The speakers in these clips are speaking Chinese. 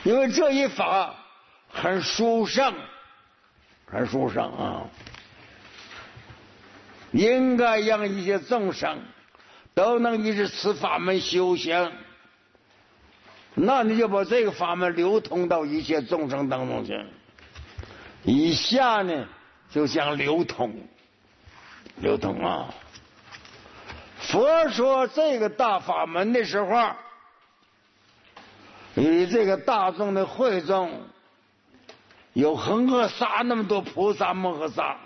因为这一法很殊胜，很殊胜啊，应该让一些众生都能依着此法门修行。那你就把这个法门流通到一切众生当中去。以下呢，就像流通啊。佛说这个大法门的时候，与这个大众的会中，有恒河沙那么多菩萨摩诃萨，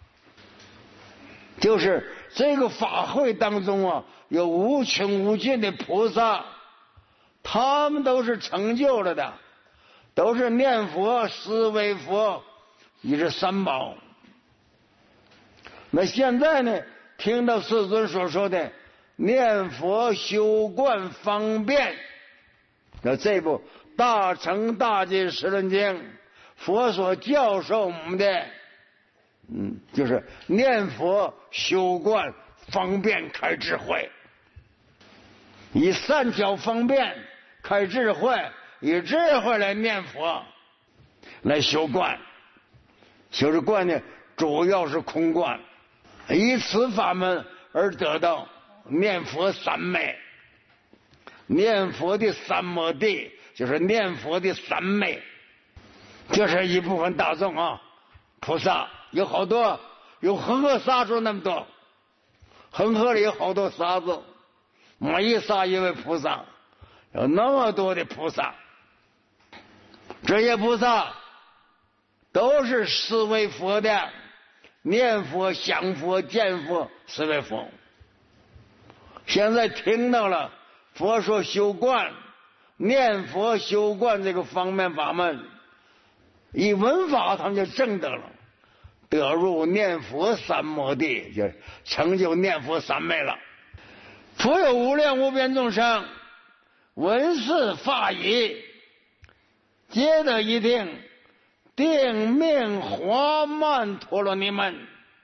就是这个法会当中啊，有无穷无尽的菩萨，他们都是成就了的，都是念佛、思维佛，也是三宝。那现在呢，听到世尊所说的念佛修观方便，那这部大乘大经十轮经，佛所教授我们的，就是念佛修观方便开智慧，以善巧方便开智慧，以智慧来念佛，来修观。修这观呢，主要是空观，以此法门而得到念佛三昧。念佛的三摩地就是念佛的三昧，这是一部分大众啊，菩萨有好多，有恒河沙数那么多，恒河里有好多沙子，每一沙一位菩萨，有那么多的菩萨，这些菩萨都是思维佛的，念佛、想佛、见佛、思维佛。现在听到了佛说修观、念佛修观这个方面法门，以闻法他们就证得了，得入念佛三摩地，就成就念佛三昧了。佛有无量无边众生，闻是法已，皆得一定，定命华曼陀罗尼门，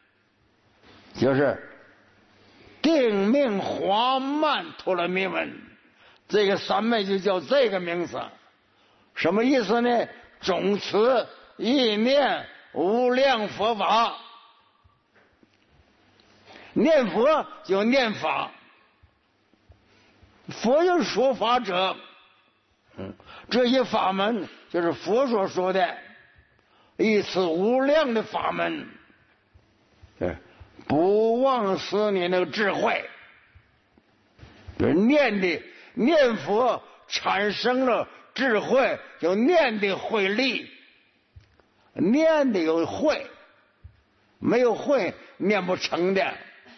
就是定命华曼陀罗尼门，这个三昧就叫这个名字。什么意思呢？总持意念无量佛法，念佛就念法，佛就是说法者，这些法门就是佛所说的一此无量的法门，不忘失你那个智慧。念佛产生了智慧，就念的慧力，念的有慧，没有慧念不成的。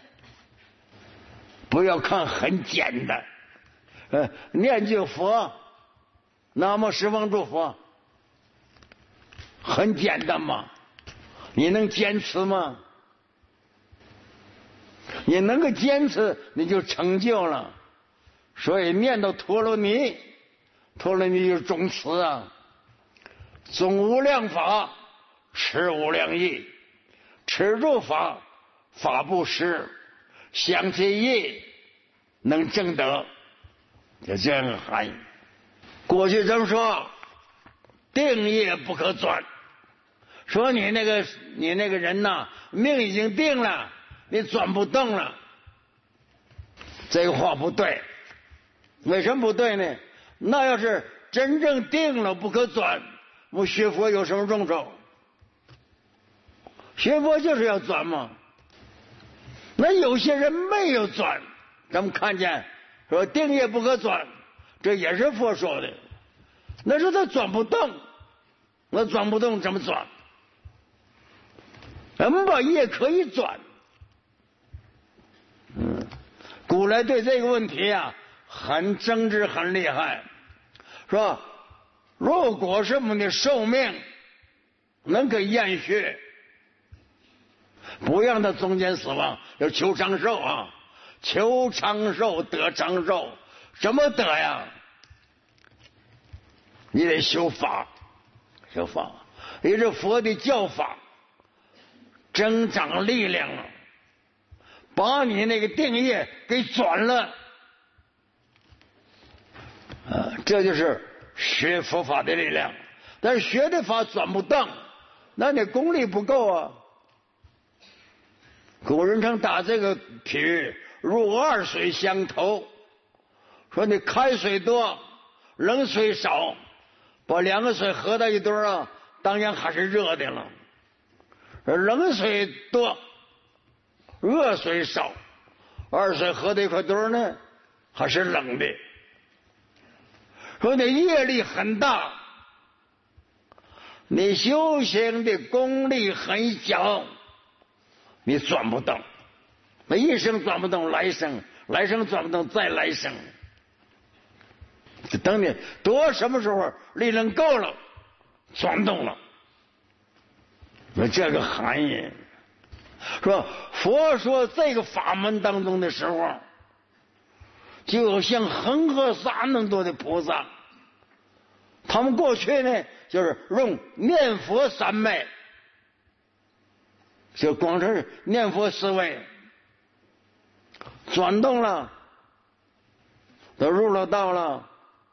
不要看很简单，念句佛，南无十方诸佛，很简单吗？你能坚持吗？你能够坚持，你就成就了。所以念到陀罗尼，陀罗尼就是总持啊，总无量法，持无量义，持住法，法不施，想其意，能证得，就这样含义。过去这么说，定业不可转，说你那个人呐，命已经定了，你转不动了，这个话不对。为什么不对呢？那要是真正定了不可转，我学佛有什么用处？学佛就是要转嘛。那有些人没有转，咱们看见说定业不可转，这也是佛说的，那是他转不动，那转不动怎么转？咱们把业可以转。古来对这个问题啊很争执，很厉害，说如果是我们的寿命能够延续，不让他中间死亡，要求长寿啊，求长寿得长寿，怎么得呀？你得修法，修法，也是佛的教法，增长力量了，把你那个定业给转了。这就是学佛法的力量，但是学的法转不动，那你功力不够啊。古人常打这个比喻，入二水相投，说你开水多，冷水少，把两个水合到一堆啊，当然还是热的了。冷水多，热水少，二水合到一块堆呢，还是冷的。说你业力很大，你修行的功力很小，你转不动，那一生转不动，来生转不动，再来生。等你多什么时候力量够了，转动了。那这个含义，说佛说这个法门当中的时候，就有像恒河沙那么多的菩萨，他们过去呢就是用念佛三昧，就光是念佛思维，转动了，都入了道了。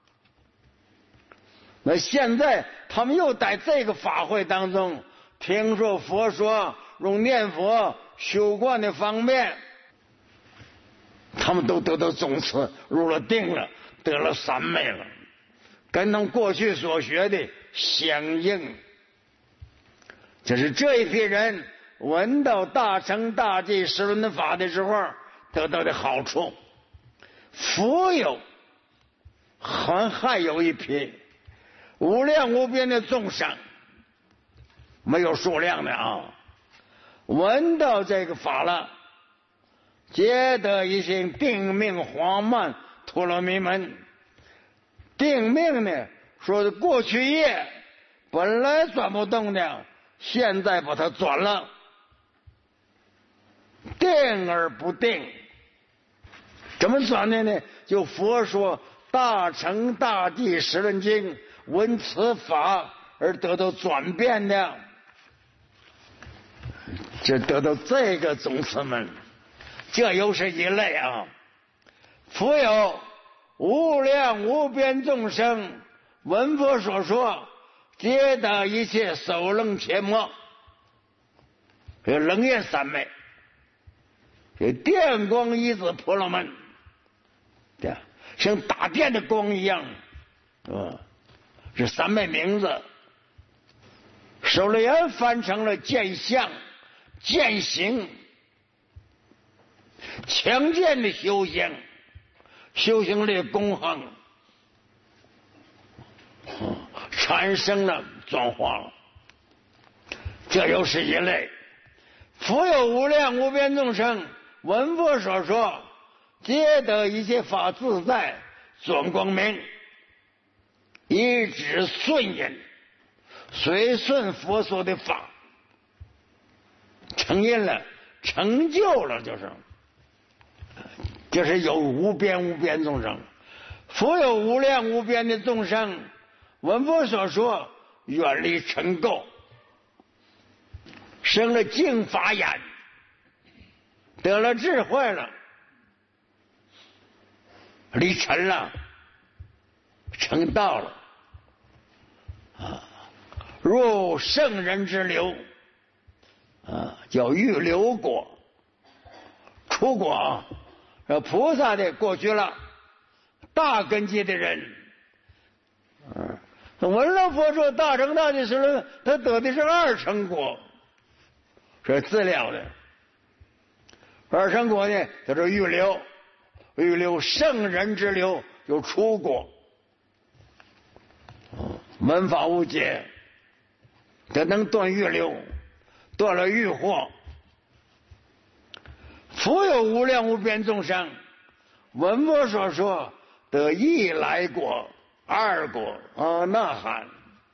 那现在他们又在这个法会当中听说佛说用念佛修观的方面，他们都得到宗次，入了定了，得了三昧了，跟他们过去所学的相应。就是这一批人闻到大乘大寂十轮的法的时候得到的好处。佛有还有一批无量无边的众生，没有数量的啊，闻到这个法了，皆得一心定命黄曼陀罗尼门。定命呢，说的过去业本来转不动的，现在把它转了，定而不定。怎么转的呢？就佛说大乘大寂十轮经，闻此法而得到转变的，就得到这个宗次们，这又是一类啊。复有无量无边众生闻佛所说，皆得一切首楞切末，这楞严三昧，这电光一子婆罗门，对，像打电的光一样，这三昧名字。首楞严翻成了见相、见行，强健的修行，修行力功行，产生了转化了，这又是一类。复有无量无边众生闻佛所说，皆得一切法自在转光明，一指顺引，随顺佛说的法，成印了，成就了，就是有无边无边众生。复有无量无边的众生闻佛所说，远离尘垢，生了净法眼，得了智慧了，离尘了，成道了入圣人之流叫欲流果，出果菩萨的过去了，大根基的人闻了佛说大乘大寂十轮，他得的是二乘果，是自了的。二乘果呢，叫做欲流，欲流圣人之流，有出果，闻法无解，他能断欲流，断了欲惑。复有无量无边众生闻佛所说，得一来果、二果阿那含，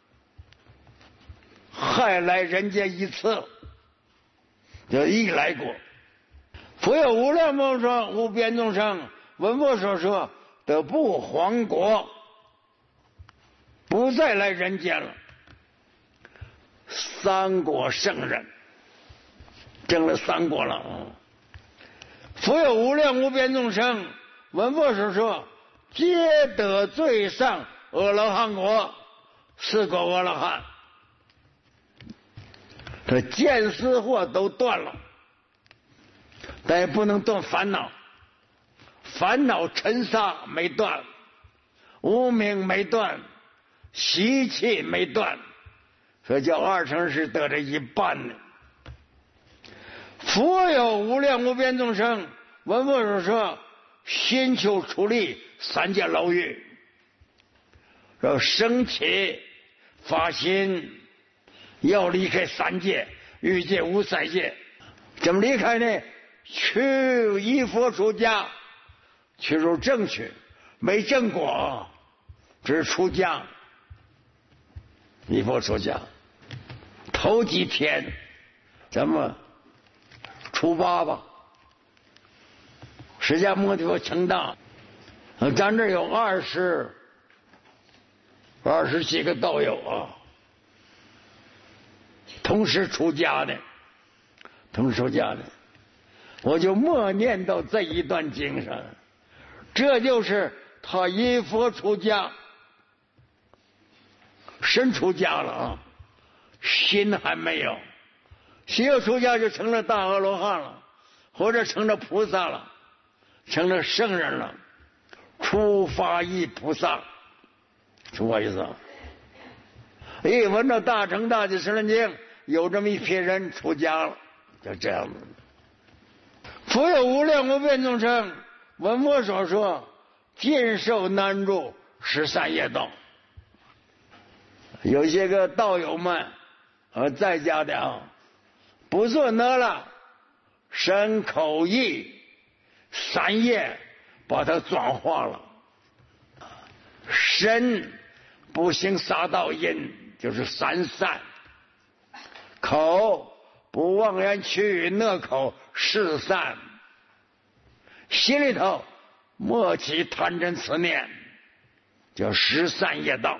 还来人间一次，叫一来果。复有无量无边众生闻佛所说，得不还果，不再来人间了，三果圣人，证了三果了。复有无量无边众生闻佛所说，皆得最上阿罗汉果，4个阿罗汉，这见思惑都断了，但也不能断烦恼，烦恼尘沙没断，无明没断，习气没断，所以叫二乘是得这一半呢。佛有无量无边众生，闻佛所说，心求出离3界牢狱，说生起发心要离开3界，欲界无3界，怎么离开呢？去依佛出家，去入正趣，没正果，只是出家，依佛出家。头几天咱们初8吧，释迦牟尼佛成道，咱这有20几个道友啊，同时出家的，我就默念到这一段经上，这就是他依佛出家，身出家了啊，心还没有，心有出家就成了大阿罗汉了，或者成了菩萨了，成了圣人了，初发意菩萨，什么意思啊？一闻到大乘大集十轮经，有这么一批人出家了，就这样子。佛有无量无边众生，闻佛所说，尽受难入13业道。有些个道友们在家的啊，不做那了，身口意3业把它转化了。身不行杀盗淫，就是3善；口不妄言曲语讷口是善；心里头莫起贪嗔痴念，叫13业道。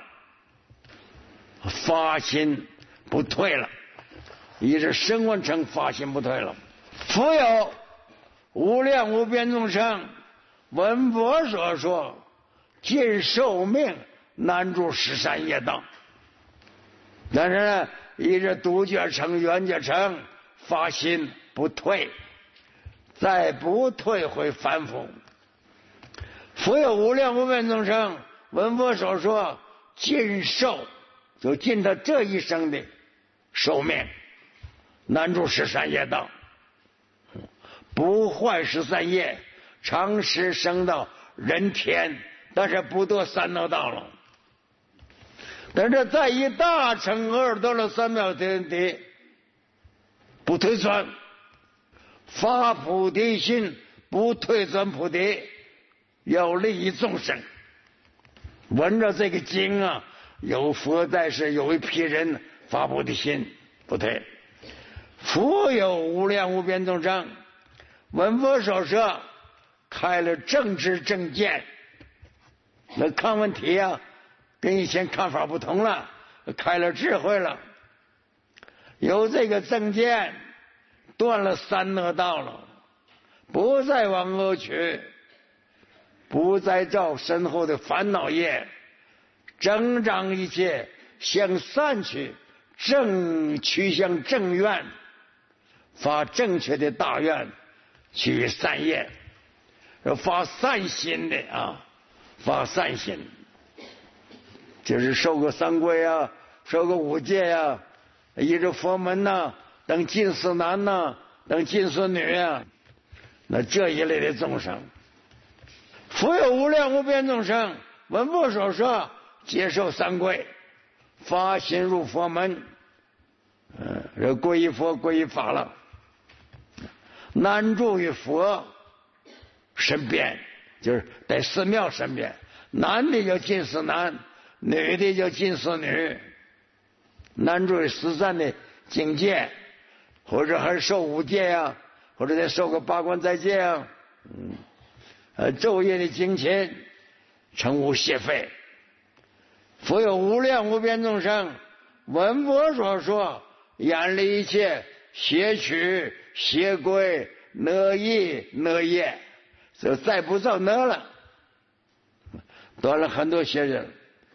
发心不退了，一直声闻乘发心不退了。佛有无量无边众生，闻佛所说，尽寿命难入13业道。但是呢，一直独觉乘缘觉乘发心不退，再不退回凡夫。佛有无量无边众生，闻佛所说，尽寿，就尽他这一生的寿命，难入13业道，不坏13业，长时升到人天，但是不得三恶道了。但是在一大乘耳朵了三藐天地，不退转，发菩提心，不退转菩提，要利益众生。闻着这个经啊，有佛在世，有一批人发菩提心，不退。佛有无量无边众生，闻佛所说，开了正知正见，那看问题啊，跟以前看法不同了，开了智慧了，有这个正见，断了三恶道了，不再往恶趣，不再造身后的烦恼业，增长一切向善去，趋向正愿，发正确的大愿，去善业，发善心的啊，发善心，就是受个三皈啊，受个五戒啊，依着佛门呐，等近似男呐，等近似女啊，那这一类的众生。佛有无量无边众生，闻佛所说，接受三皈，发心入佛门，这皈依佛皈依法了，难住于佛身边，就是在寺庙身边，男的叫近似男，女的叫近似女，难住于13的境界，或者还受五戒啊，或者再受个八关斋戒啊，昼夜的精勤，成无懈废。佛有无量无边众生，闻佛所说，远离一切邪取邪归恶意恶业，就再不造恶了，断了很多邪人。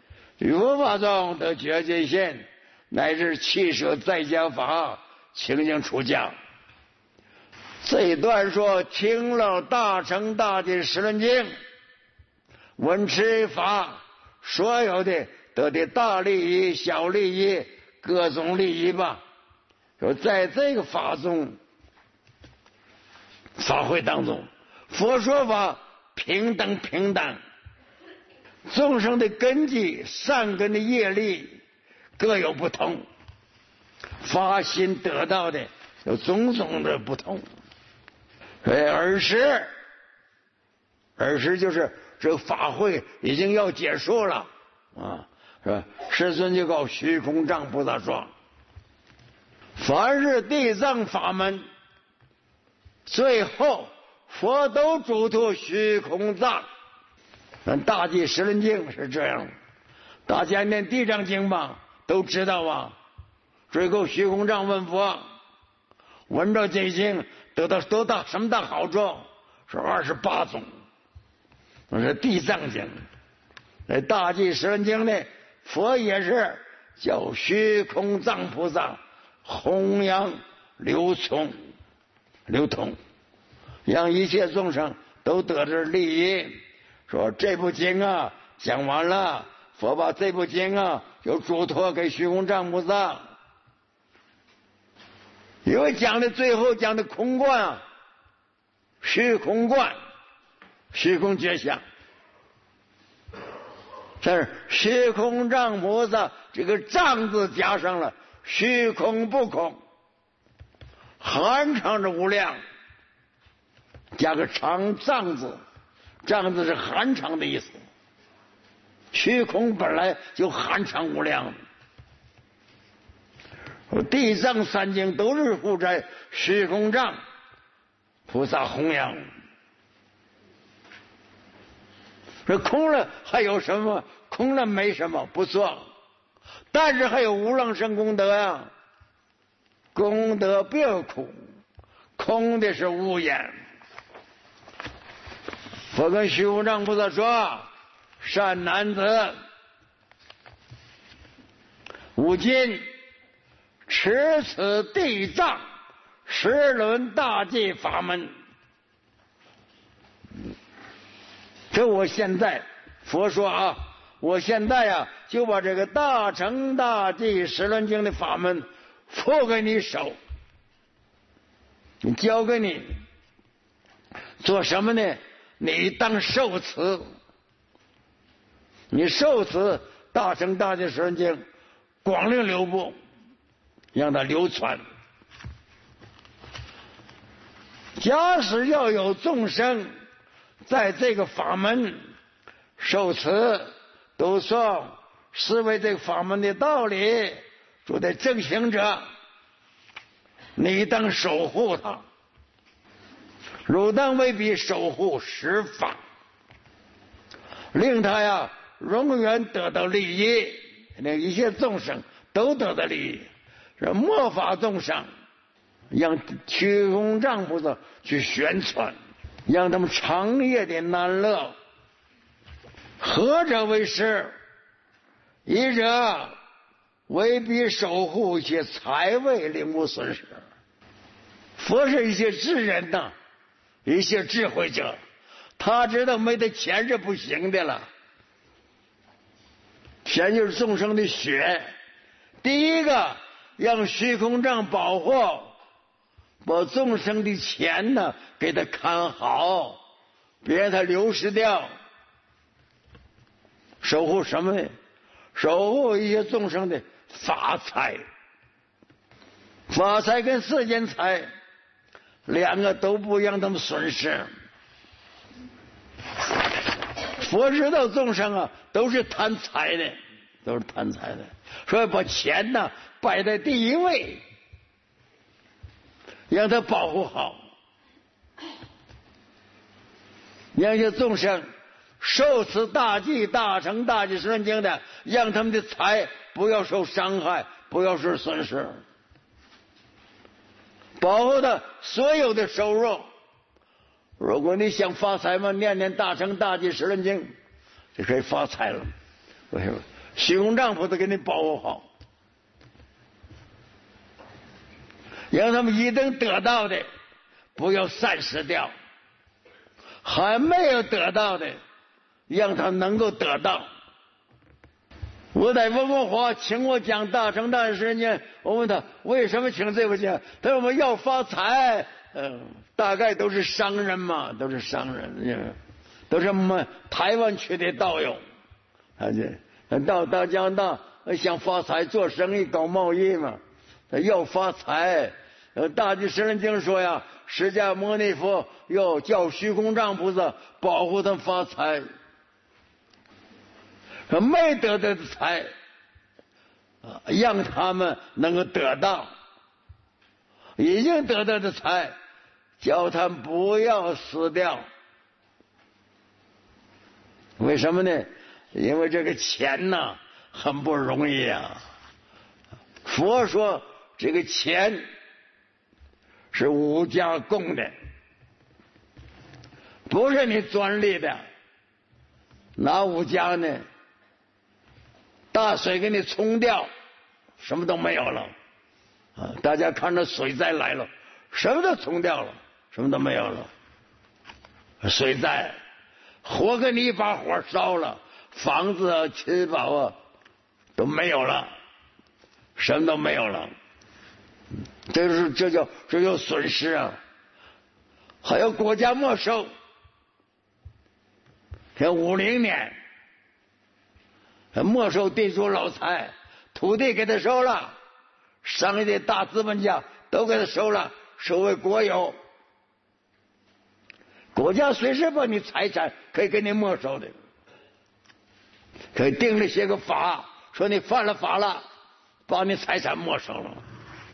于佛法中得觉界现，乃至弃舍在家法，清净出家。这一段说听了大乘大戒十轮经，闻持法，所有的得的大利益、小利益、各种利益吧。说在这个法中，法会当中，佛说法平等平等，众生的根基、善根的业力各有不同，发心得到的有种种的不同。尔时就是这个法会已经要结束了啊，是吧？世尊就告虚空藏菩萨说：凡是地藏法门，最后佛都嘱托虚空藏。大戒十轮经是这样，大家念地藏经吧，都知道啊。最后虚空藏问佛，闻着这经得到多大什么大好处？是28种。那是地藏经。那大戒十轮经呢，佛也是叫虚空藏菩萨弘扬流通，让一切众生都得着利益。说这部经啊讲完了，佛把这部经啊就嘱托给虚空藏菩萨，因为讲的最后讲的空观啊，虚空观，虚空觉相。这是虚空藏菩萨这个藏字加上了虚空不空，含藏着无量，加个常藏字，藏字是含藏的意思。虚空本来就含藏无量，地藏三经都是附在虚空藏菩萨弘扬。这空了还有什么？空了没什么，不错，但是还有无量生功德呀。功德不要空，空的是无眼。佛跟虚空藏菩萨说：善男子，吾今持此地藏十轮大戒法门。这我现在佛说啊，我现在啊就把这个大乘大戒十轮经的法门付给你手，你交给你做什么呢？你当受持，你受持大乘大戒十轮经，广令流布，让它流传。假使要有众生在这个法门受持读诵，是为这个法门的道理做的正行者，你当守护他，汝当为彼守护十法，令他呀永远得到利益，那一切众生都得到利益。这末法众生让虚空藏菩萨去宣传，让他们长夜的难乐。何者为师？一者为彼守护一切财位，令无损失。佛是一些智人呐，一些智慧者，他知道没得钱是不行的了。钱就是众生的血，第一个让虚空藏保护，把众生的钱呢给他看好，别让他流失掉。守护什么呢？守护一些众生的法财。法财跟世间财两个都不让他们损失。佛知道众生啊都是贪财的，都是贪财的，所以把钱呢摆在第一位，让他保护好，让这众生受持大戒大乘大戒十轮经的，让他们的财不要受伤害，不要受损失，保护他所有的收入。如果你想发财嘛，念念大乘大戒十轮经就可以发财了。 虚空丈菩萨给你保护好，让他们一定得到的不要散失掉，还没有得到的让他能够得到。我在文文华请我讲大乘大师呢，我问他为什么请这位讲，他说我们要发财，大概都是商人嘛，都是商人，都是我们台湾区的道友，到大加拿大想发财做生意搞贸易嘛，要发财。大具神人经说呀，释迦牟尼佛要叫虚空丈菩萨保护他们发财。没得的财，让他们能够得到；已经得到的财，叫他们不要死掉。为什么呢？因为这个钱呢，很不容易啊。佛说这个钱是五家共的，不是你专利的。哪五家呢？大水给你冲掉，什么都没有了啊！大家看着水灾来了，什么都冲掉了，什么都没有了。水灾，火给你一把火烧了，房子啊、妻宝啊都没有了，什么都没有了。这叫损失啊！还有国家没收，像50年。没收地主老财，土地给他收了，商业的大资本家都给他收了，收为国有。国家随时把你财产可以给你没收的，可以定了些个法，说你犯了法了，把你财产没收了，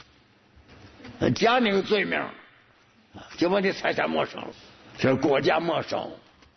加你个罪名，就把你财产没收了，这是国家没收。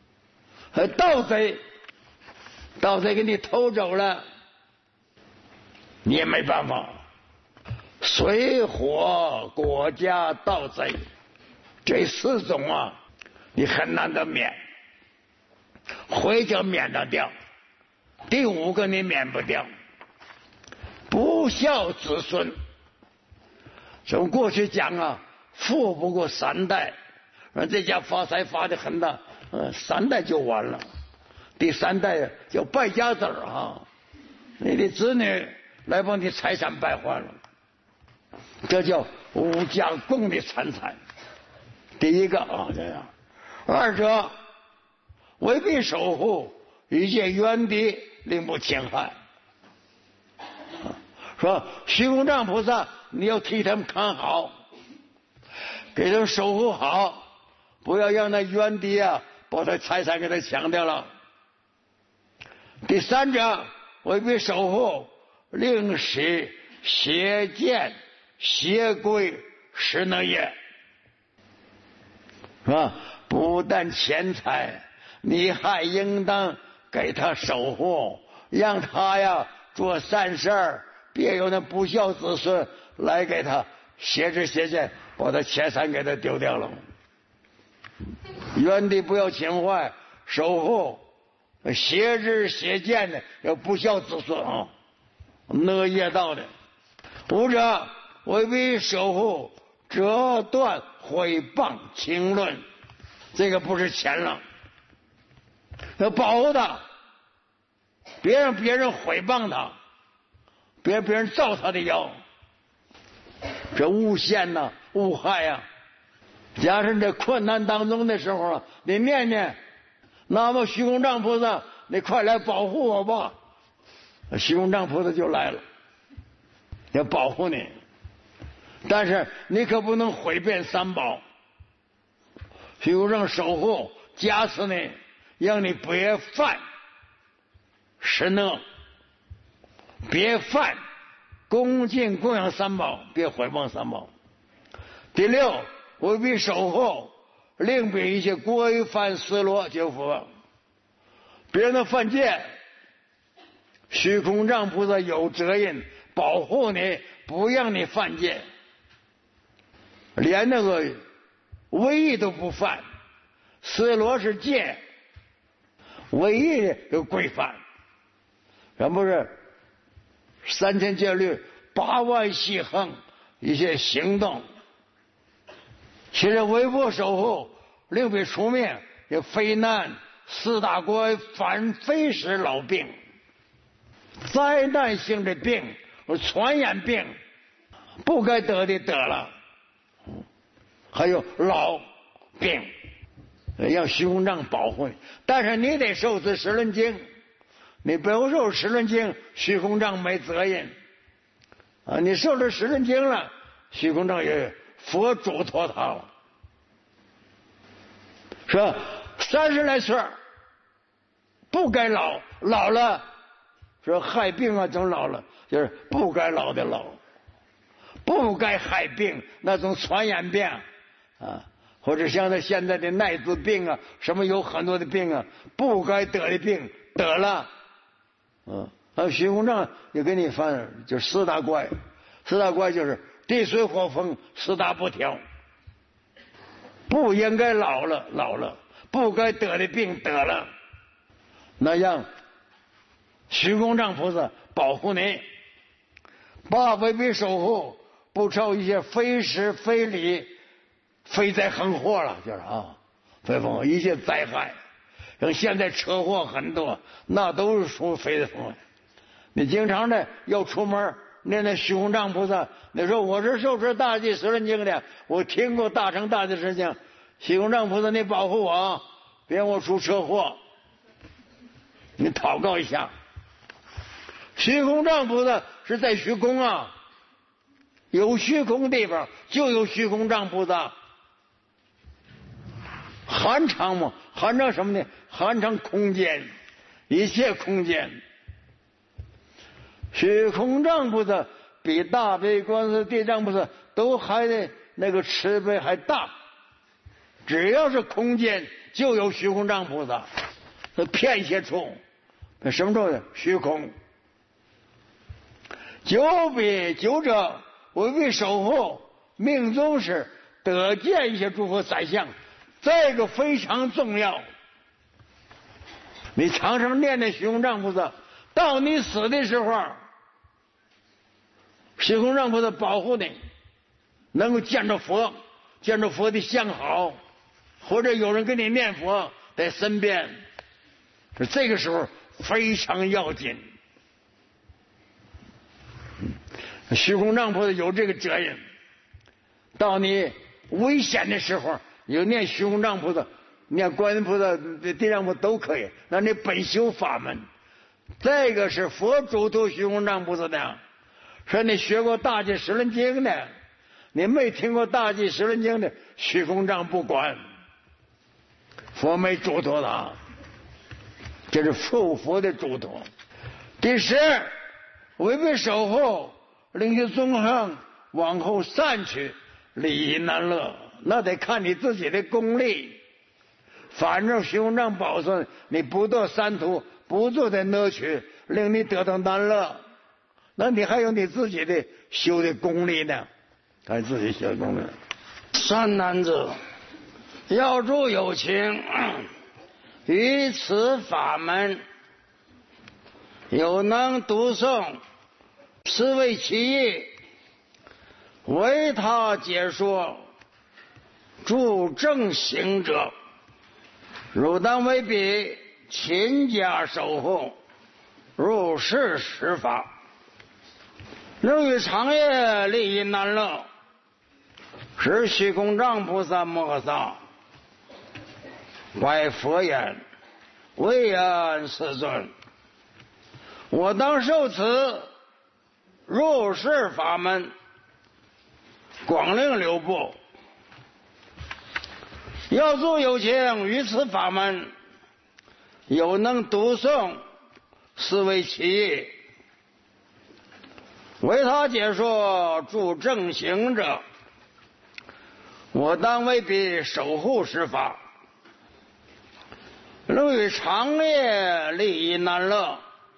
盗贼给你偷走了，你也没办法。水火国家盗贼这4种啊，你很难得免，会就免得掉，第5个你免不掉。不孝子孙，从过去讲啊，富不过3代，这家发财发的很大，3代就完了。第3代叫败家子儿啊，你的子女来把你财产败坏了，这叫五家共的残财。第一个啊这样，二者为必守护，一切冤敌令不侵害。说虚空丈菩萨，你要替他们看好，给他们守护好，不要让那冤敌啊把他财产给他抢掉了。第3者为必守护，令使邪见邪规实能也，是吧？不但钱财，你还应当给他守护，让他呀做善事儿，别有那不孝子孙来给他邪知邪见，把他钱财给他丢掉了。原地不要侵坏，守护邪知邪见的，要不孝子孙啊，恶业道的。5者为必守护，折断毁谤轻论，这个不是钱了，要保护他，别让别人毁谤他，别人造他的谣，这诬陷呐、诬害呀、加上这困难当中的时候啊，你念念那么虚空丈菩萨，你快来保护我吧，虚空丈菩萨就来了，要保护你。但是你可不能毁变3宝，虚空丈守护加持你，让你别犯十恶，别犯恭敬供养3宝，别毁谤3宝。第6，为必守护，令彼一切规范思罗就佛，别人的犯戒，虚空丈菩萨有责任保护你，不让你犯戒，连那个唯一都不犯。思罗是戒，唯一的规范， 这不是3000戒律8万细横一些行动。其实微博守护另被出名，有非难4大国反非时老病，灾难性的病，传染病，不该得的得了，还有老病，让虚空藏保护你。但是你得受持十轮经，你不受十轮经，虚空藏没责任啊。你受了十轮经了，虚空藏也佛嘱托他了，是吧？30来岁不该老，老了说害病啊，总老了，就是不该老的老，不该害病那种传染病啊，或者像他现在的艾滋病啊，什么有很多的病啊，不该得的病得了，虚空藏也给你翻，就4大怪，4大怪就是地水火风4大不调，不应该老了，不该得的病得了，那让虚空藏菩萨保护你，把威逼守护，不受一些非时非礼非灾横祸了，就是非风一切灾害。像现在车祸很多，那都是属非风。你经常的要出门念那虚空藏菩萨，你说我是受持大寂十轮经的，我听过大乘大寂十轮经，虚空藏菩萨你保护我，别让我出车祸，你祷告一下。虚空藏菩萨是在虚空啊，有虚空地方就有虚空藏菩萨。含藏嘛，含藏什么呢？含藏空间，一切空间。虚空藏菩萨比大悲观世地藏菩萨都还得那个慈悲还大，只要是空间就有虚空藏菩萨。那片些处，那什么处呢？虚空。九者为为守护命中时得见一些诸佛三相，这个非常重要。你常常念那虚空藏菩萨，到你死的时候，虚空藏菩萨保护你，能够见着佛，见着佛的相好，或者有人跟你念佛在身边，这个时候非常要紧。虚空藏菩萨有这个责任，到你危险的时候，有念虚空藏菩萨、念观音菩萨、地藏菩萨都可以。那你本修法门，这个是佛嘱托虚空藏菩萨的。说你学过大寂十轮经的，你没听过大寂十轮经的，虚空藏不管，佛没嘱托他，这是佛的嘱托。第10，违背守护，令其纵横往后散去，利益难乐，那得看你自己的功力。反正虚空藏保存你不堕三途，不做的乐趣，令你得到难乐，那你还有你自己的修的功力呢，还自己修的功力。善男子，要助有情，于此法门有能读诵，是为其意，为他解说，助正行者，汝当为彼勤加守护，入世施法，能于长夜利益难乐，是虚空藏菩萨摩诃萨拜佛言：唯言世尊，我当受此入世法门，广令流布，要助有情于此法门，有能读诵，是为其意，为他解说，助正行者，我当为彼守护施法，能于长夜利益难乐，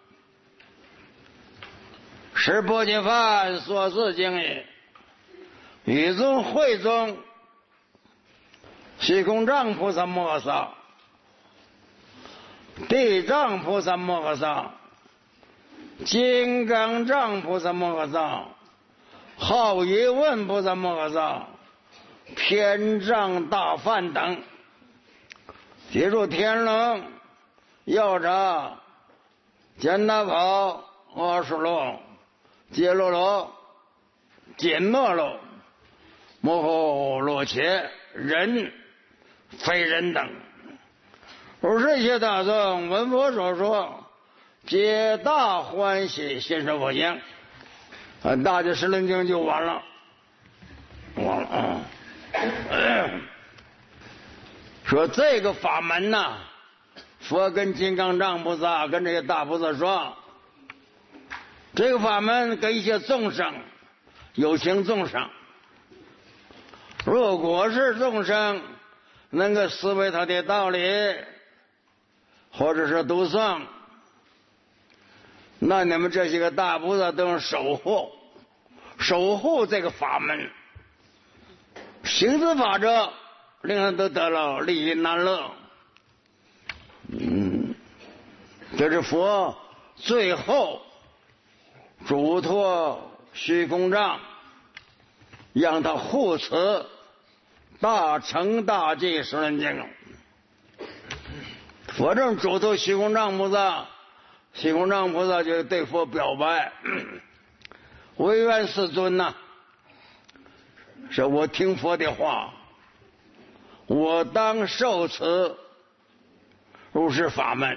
是波揭梵所示经也。宇中会中，虚空藏菩萨摩诃萨、地藏菩萨摩诃萨、 金刚藏菩萨摩诃萨、好一问菩萨摩诃萨、天障大梵等。记住天龙、药叉、坚那跑、阿修罗、揭罗罗、紧那罗、摩诃罗伽、人、非人等，如是一切大众闻佛所说，皆大欢喜，信受佛行。大戒十轮经就完了，说这个法门呐，佛跟金刚藏菩萨跟这些大菩萨说，这个法门给一些众生，有情众生，如果是众生能够思维他的道理，或者是读诵，那你们这些个大菩萨都守护这个法门，行之法者，令人都得了利益难乐。这是佛最后嘱托虚空藏，让他护持大乘大戒十轮经。佛正嘱托虚空藏菩萨，虚空藏菩萨就对佛表白：唯愿世尊呐，说我听佛的话，我当受持如是法门。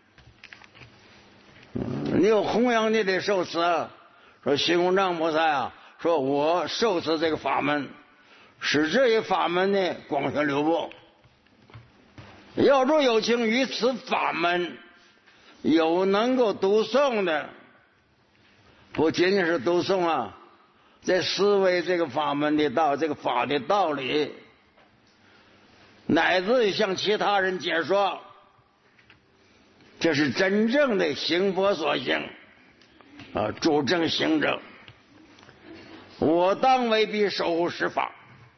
你有弘扬你的受持，说虚空藏菩萨啊，说我受持这个法门，使这些法门呢光显流布。要说有情于此法门有能够读诵的，不仅仅是读诵啊，在思维这个法门的道，这个法的道理，乃至向其他人解说，这是真正的行佛所行啊，主正行者。我当为必守护十法，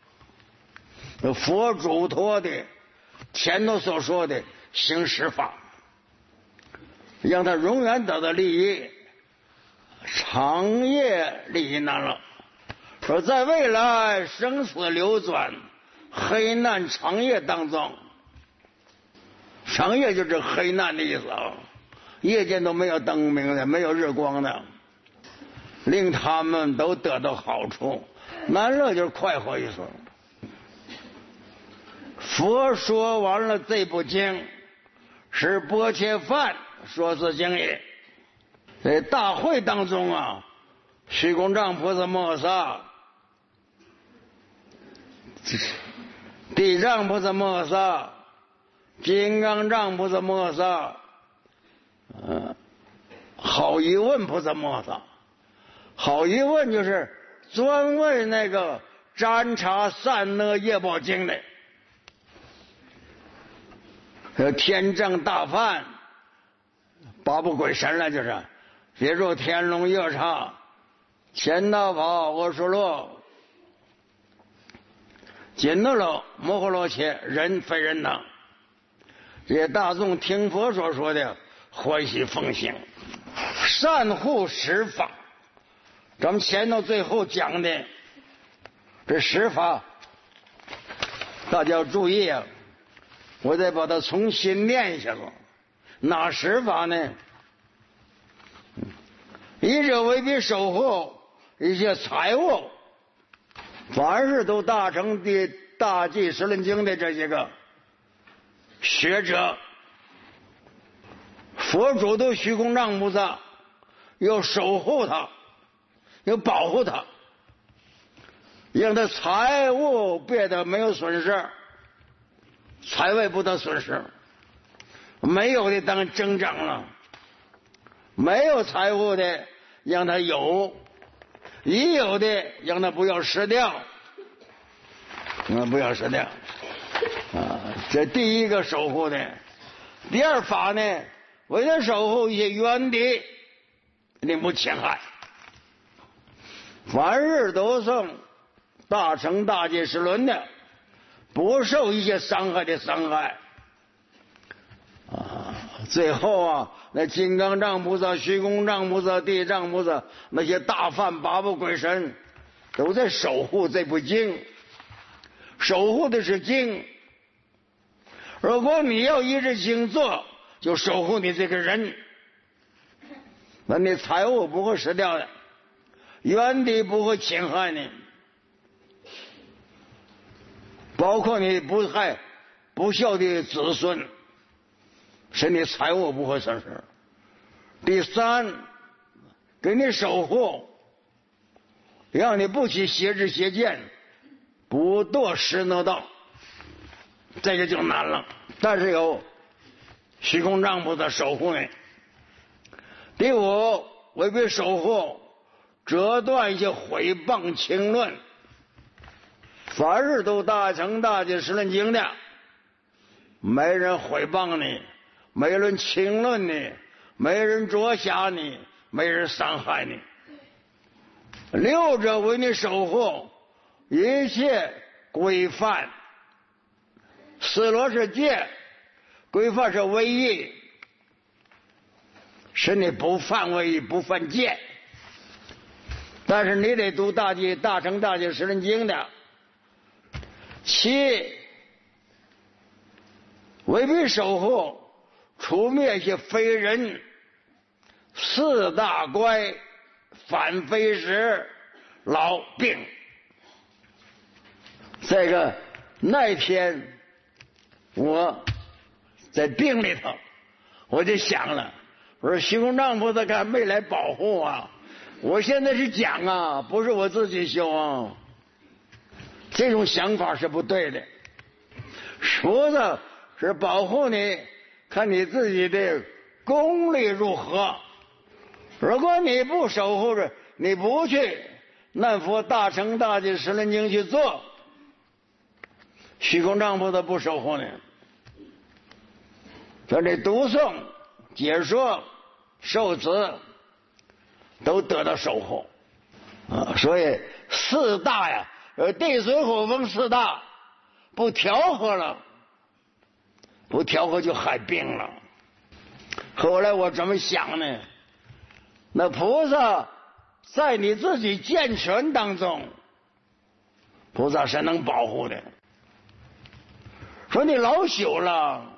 佛嘱托的前头所说的行十法，让他永远得到利益，长夜利益难了。说在未来生死流转黑难长夜当中，长夜就是黑难的意思啊，夜间都没有灯明的，没有日光的，令他们都得到好处，难乐就是快活意思。佛说完了这部经，是钵切饭说是经也。在大会当中啊，虚空藏菩萨摩诃萨、地藏菩萨摩诃萨、金刚藏菩萨摩诃萨、好一问菩萨摩诃萨。好一问就是专为那个占察善恶业报经的。天正大梵八部鬼神了，就是比如天龙药叉、乾道宝、阿修罗、紧那罗、摩诃罗伽、人非人等，这些大众听佛所说的欢喜奉行，善护十法。咱们前头最后讲的这十法，大家要注意啊！我再把它重新念一下子。哪十法呢？一者为必守护一些财物，凡是都大乘的大戒十轮经的这些个学者，佛祖都虚空藏菩萨要守护他，要保护他，让他财物别的没有损失，财位不得损失，没有的当然增长了，没有财物的让他有，已有的让他不要失掉，不要失掉啊！这第一个守护的。第二法呢，为了守护一些冤敌，令不侵害。凡日都诵大乘大戒十轮的，不受一些伤害的伤害啊！最后啊， 那金刚藏菩萨、虚空藏菩萨、地藏菩萨，那些大梵八部鬼神都在守护这部经，守护的是经。如果你要依着经做，就守护你这个人，那你财物不会失掉的，原地不会侵害你，包括你不害不孝的子孙，使你财物不会损失。第三，给你守护，让你不起邪知邪见，不堕十恶道，这个就难了。但是有虚空藏菩萨守护你。第五，违背守护，折断一些毁谤轻论。凡是读大乘大戒十论经的，没人毁谤你，没人轻论你，没人捉瞎你，没人伤害你。六者为你守护，一切规范。四罗是戒，规范是威仪，使你不犯威仪，不犯戒。但是你得读大乘大戒十论经的。七，违背守护，除灭一些非人，四大乖，反非时，老病。这个那天我在病里头，我就想了，我说虚空藏菩萨看没来保护啊，我现在是讲啊，不是我自己修啊。这种想法是不对的，菩萨是保护你，看你自己的功力如何。如果你不守护着，你不去南佛大乘大戒十论经去做，虚空藏菩萨不守护你。说这读诵、解说、受持都得到守护啊。所以四大呀，地水火风四大不调和了，不调和就害病了。后来我怎么想呢？那菩萨在你自己健全当中，菩萨是能保护的。说你老朽了，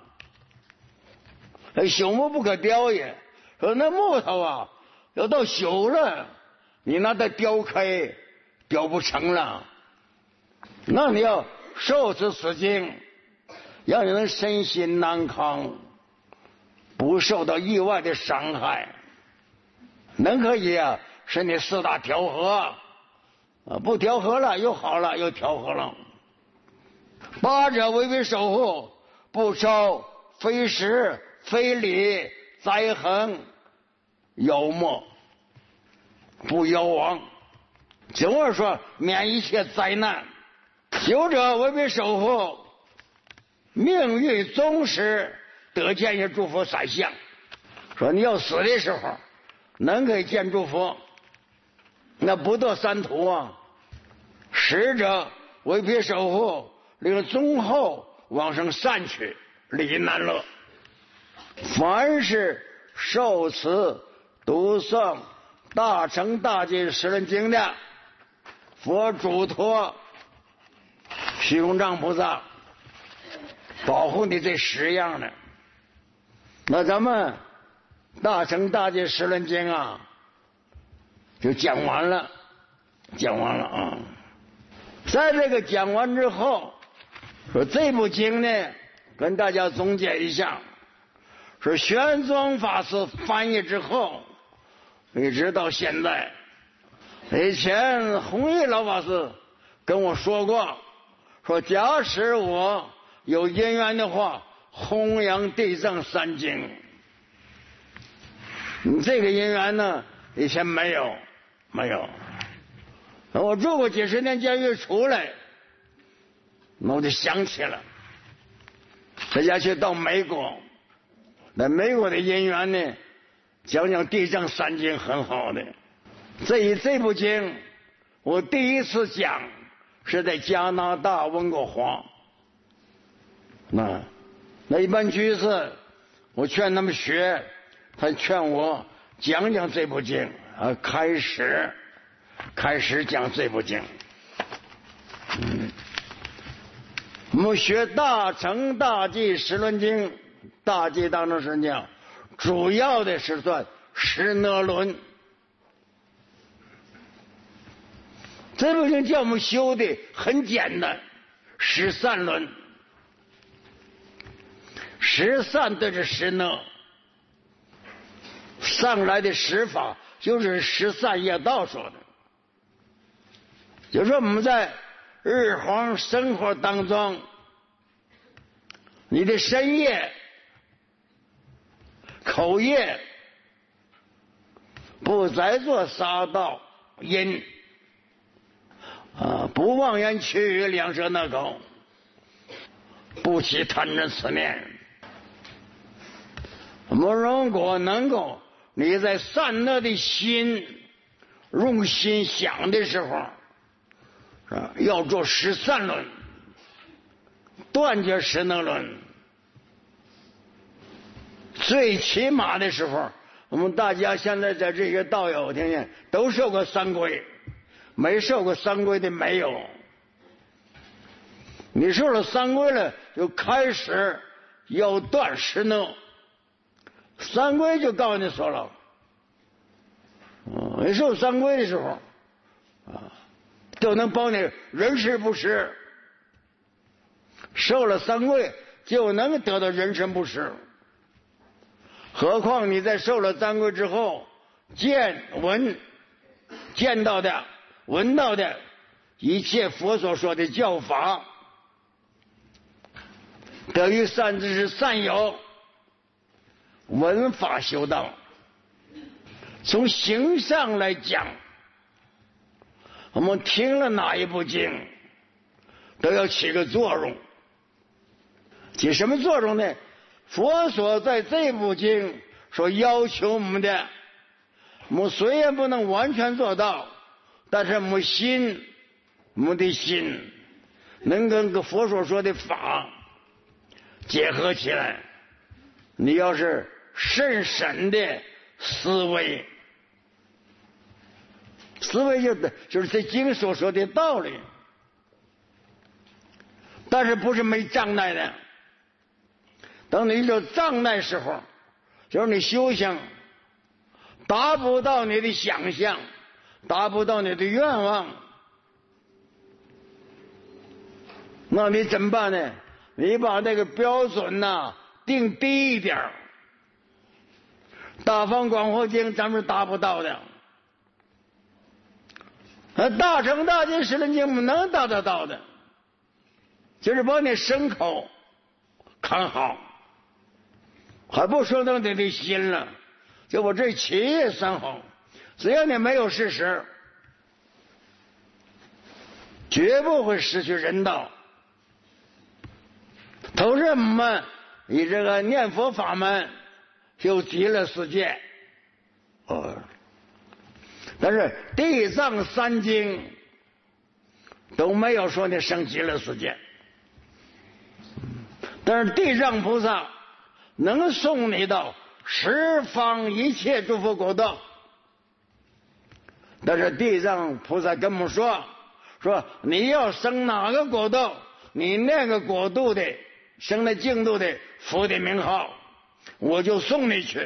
朽木不可雕也。说那木头啊，要到朽了，你拿它雕开，雕不成了。那你要受持此经，让你能身心安康，不受到意外的伤害，能可以啊，使你四大调和啊，不调和了又好了，又调和了。八者违背守护，不招非时非礼灾横妖魔，不夭亡。就是说免一切灾难。九者违背守护，命运终时得见一些诸佛三相。说你要死的时候能可以见诸佛，那不堕三途啊。十者违背守护，令终后往生善趣，离难乐。凡是受持读诵大乘大戒十论经的，佛嘱托虚空藏菩萨保护你这10样的。那咱们大乘大戒十论经啊就讲完了啊。在这个讲完之后，说这部经呢跟大家总结一下，是玄奘法师翻译之后一直到现在。以前弘一老法师跟我说过，说假使我有因缘的话，弘扬地藏三经。你这个因缘呢以前没有。我住过几十年监狱出来，我就想起了这家去到美国，那美国的因缘呢讲讲地藏三经很好的。这部经我第一次讲是在加拿大温哥华，那一般居士我劝他们学他劝我讲讲这部经啊，开始讲这部经。我们学大乘大寂十轮经，大寂当中是讲，主要的是算十那轮。这部经叫我们修的很简单，13轮，13对着十那，上来的十法就是13业道说的。就是说我们在日常生活当中，你的身业、口业不再做杀盗淫不妄言绮语，两舌那口，不起贪嗔痴念。我们如果能够你在善恶的心用心想的时候，要做13轮，断绝十那轮。最起码的时候，我们大家现在在这些道友听见都受过三皈，没受过三皈的没有。你受了三皈了，就开始要断十那。三皈就告诉你说了，你受三皈的时候就能保你人事不失，受了三皈就能得到人身不失。何况你在受了三皈之后，见到的、闻到的一切佛所说的教法，得于善知识善友，闻法修道。从形上来讲，我们听了哪一部经都要起个作用。起什么作用呢？佛所在这部经所要求我们的，我们虽然不能完全做到，但是我们的心能跟佛所说的法结合起来。你要是深的思维就是这经所说的道理，但是不是没障碍的。等你有障碍时候，就是你修行达不到你的想象，达不到你的愿望，那你怎么办呢？你把那个标准定低一点。大方广佛经咱们达不到的，大乘大经十轮经我们能达得到的，就是把你身口看好，还不说到你的心了，就我这企业三好，只要你没有事实，绝不会失去人道。同时我们以这个念佛法门就极乐世界，但是地藏三经都没有说你升极乐世界，但是地藏菩萨能送你到十方一切诸佛国道。但是地藏菩萨跟我们说你要升哪个国度，你那个国度的升了净土的佛的名号，我就送你去。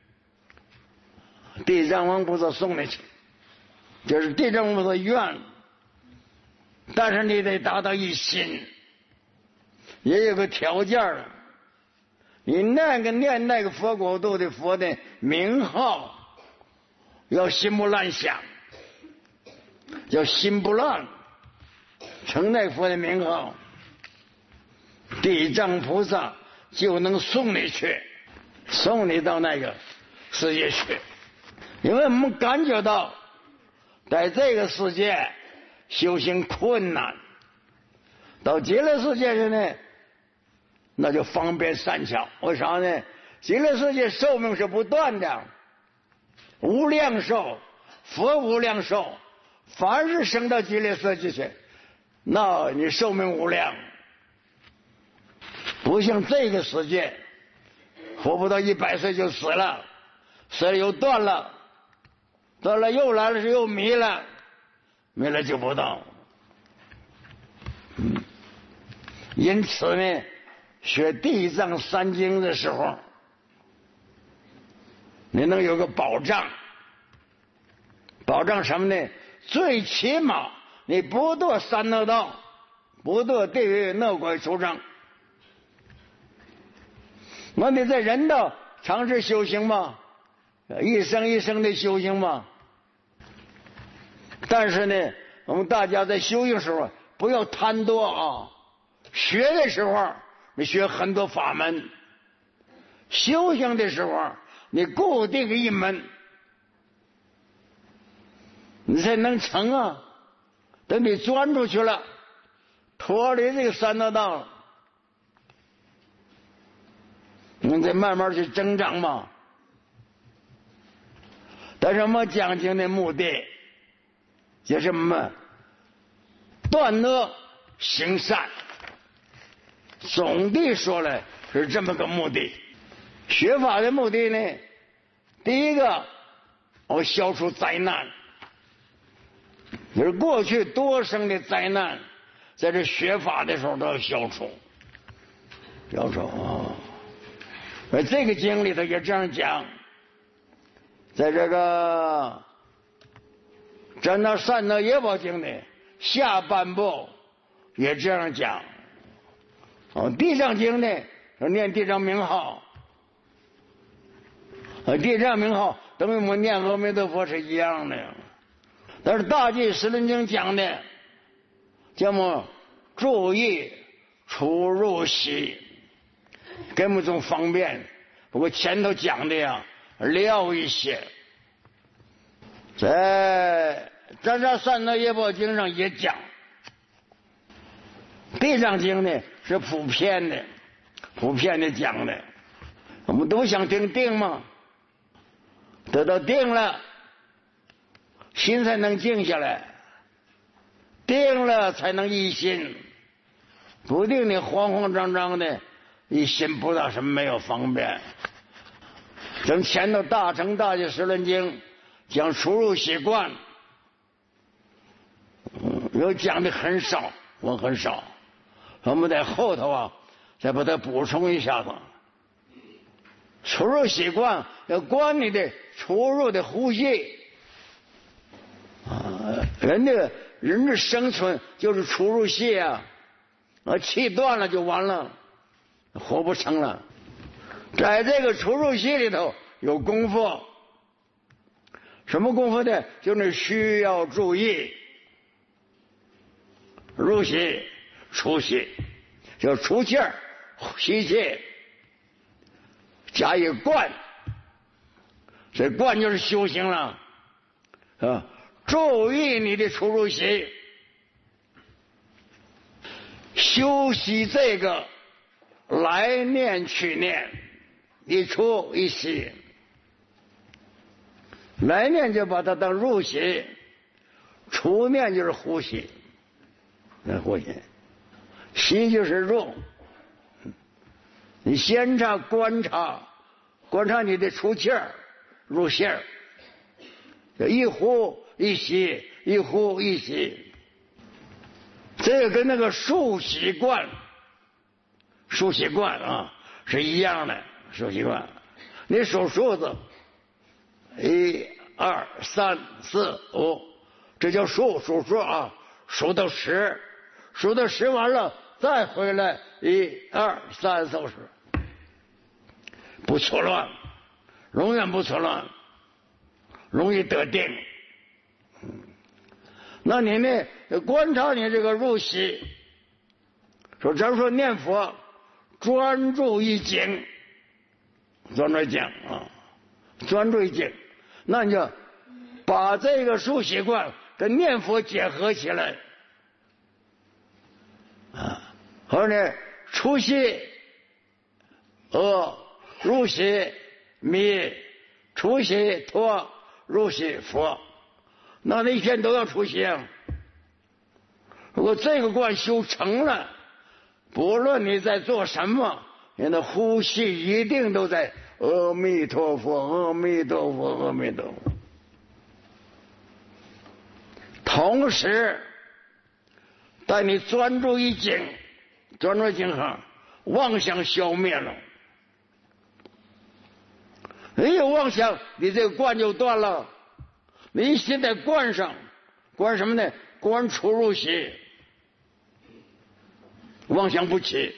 地藏王菩萨送你去，就是地藏菩萨愿，但是你得达到一心，也有个条件了。你念那个佛国度的佛的名号，要心不乱想，要心不乱，成那佛的名号，地藏菩萨就能送你去，送你到那个世界去。因为我们感觉到在这个世界修行困难，到极乐世界去呢，那就方便善巧。为啥呢？极乐世界寿命是不断的，无量寿，佛无量寿，凡是升到极乐世界去，那你寿命无量。不像这个世界，活不到100岁就死了， 所以又断了，断了又来了是又迷了，迷了就不到。因此呢，学地藏三经的时候，你能有个保障。保障什么呢？最起码你不堕三恶道，不堕地狱恶鬼畜生。我得在人道尝试修行嘛，一生一生的修行嘛。但是呢，我们大家在修行的时候不要贪多啊。学的时候你学很多法门，修行的时候你固定一门，你才能成啊。等你钻出去了，脱离这个三恶道了，你再慢慢去增长嘛。但是我们讲经的目的就是什么？断恶行善。总的说来是这么个目的。学法的目的呢，第一个我消除灾难，就是过去多生的灾难，在这学法的时候都要消除。消除啊！而这个经里头也这样讲，在这个《真那善那业报经》的下半部也这样讲。地藏经呢，念地藏名号，地藏名号等于我们念阿弥陀佛是一样的。但是大寂十轮经讲的叫么注意出入息，给我们种方便。不过前头讲的呀撂一些，在真那善那业报经上也讲。地藏经呢是普遍的讲的。我们都想定嘛，得到定了，心才能静下来，定了才能一心。不定你慌慌张张的，一心不到什么没有方便。等前头大乘大寂十轮经讲出入习惯，有讲的很少，我很少。我们在后头啊，再把它补充一下子。出入习惯要观你的出入的呼吸啊，人的生存就是出入息啊，气断了就完了，活不成了。在这个出入息里头有功夫，什么功夫呢？就是需要注意入息。出息就出气儿，吸气，加以观，这观就是修行了啊！注意你的出入息，修习这个来念去念，一出一息。来念就把它当入息，出念就是呼吸，呼吸。息就是入，你先观察你的出气儿、入气儿，一呼一吸，一呼一吸。这个跟那个数习惯啊是一样的。数习惯，你数数字，1、2、3、4、5，这叫数啊，数到10，数到10完了。再回来1、2、3、4、50，不错乱，永远不错乱，容易得定。那你呢？观察你这个入息，说咱说念佛，专注一经，专注一经啊，专注一经，那你就把这个数习惯跟念佛结合起来啊。或者呢，出息入息弥，出息托，入息佛，那一天都要出息啊。如果这个观修成了，不论你在做什么，你的呼吸一定都在阿弥陀佛，阿弥陀佛，阿弥陀佛。同时，当你专注一境，专注境上，妄想消灭了，没有妄想，你这个观就断了。你现在观上，观什么呢？观出入息，妄想不起，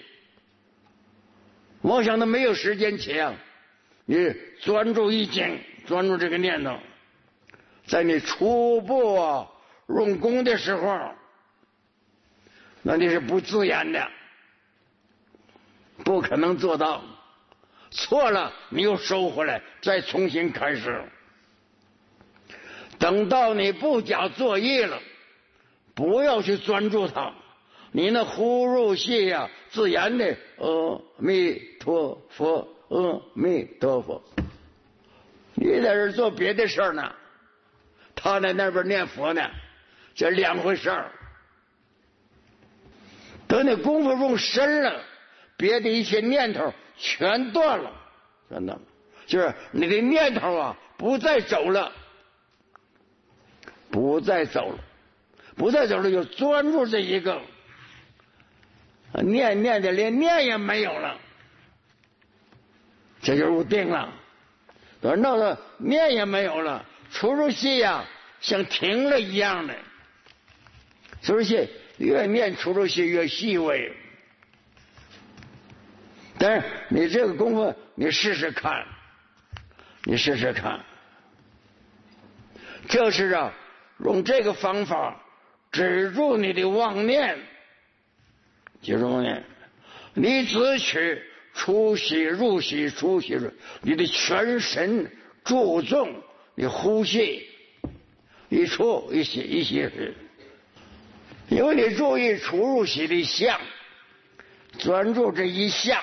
妄想都没有时间起啊！你专注一境，专注这个念头，在你初步用功的时候，那你是不自然的，不可能做到。错了，你又收回来，再重新开始。等到你不假作意了，不要去专注它，你那呼入息呀，自然的阿弥陀佛，阿弥陀佛。你在这做别的事儿呢，他在那边念佛呢，这两回事儿。等你功夫用深了，别的一切念头全断了，全断了，就是你的念头啊，不再走了，不再走了，不再走了，就专注这一个，念的连念也没有了，这就入定了。等到了念也没有了，出入息呀，像停了一样的，出入息越念出入息越细微。但是你这个功夫，你试试看，你试试看，这是用这个方法止住你的妄念，记住呢，你只取出息入息，出息入，你的全神注重你呼吸，一出一息一息是，因为你注意出入息的相，专注这一项，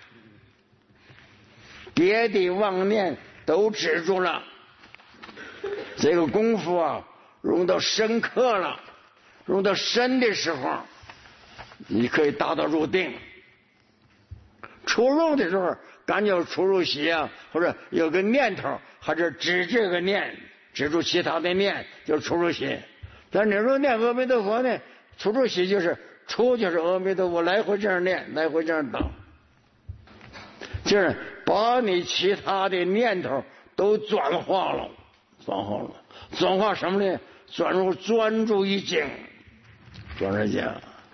别的妄念都止住了。这个功夫啊，用到深刻了，用到深的时候，你可以达到入定。出入的时候，感觉出入息啊，或者有个念头，还是止这个念，止住其他的念，就是出入息。但你说念阿弥陀佛呢，出入息就是出就是阿弥陀佛，来回这样念，来回这样打，就是把你其他的念头都转化了，转化了，转化什么呢？专注一境，专注一境。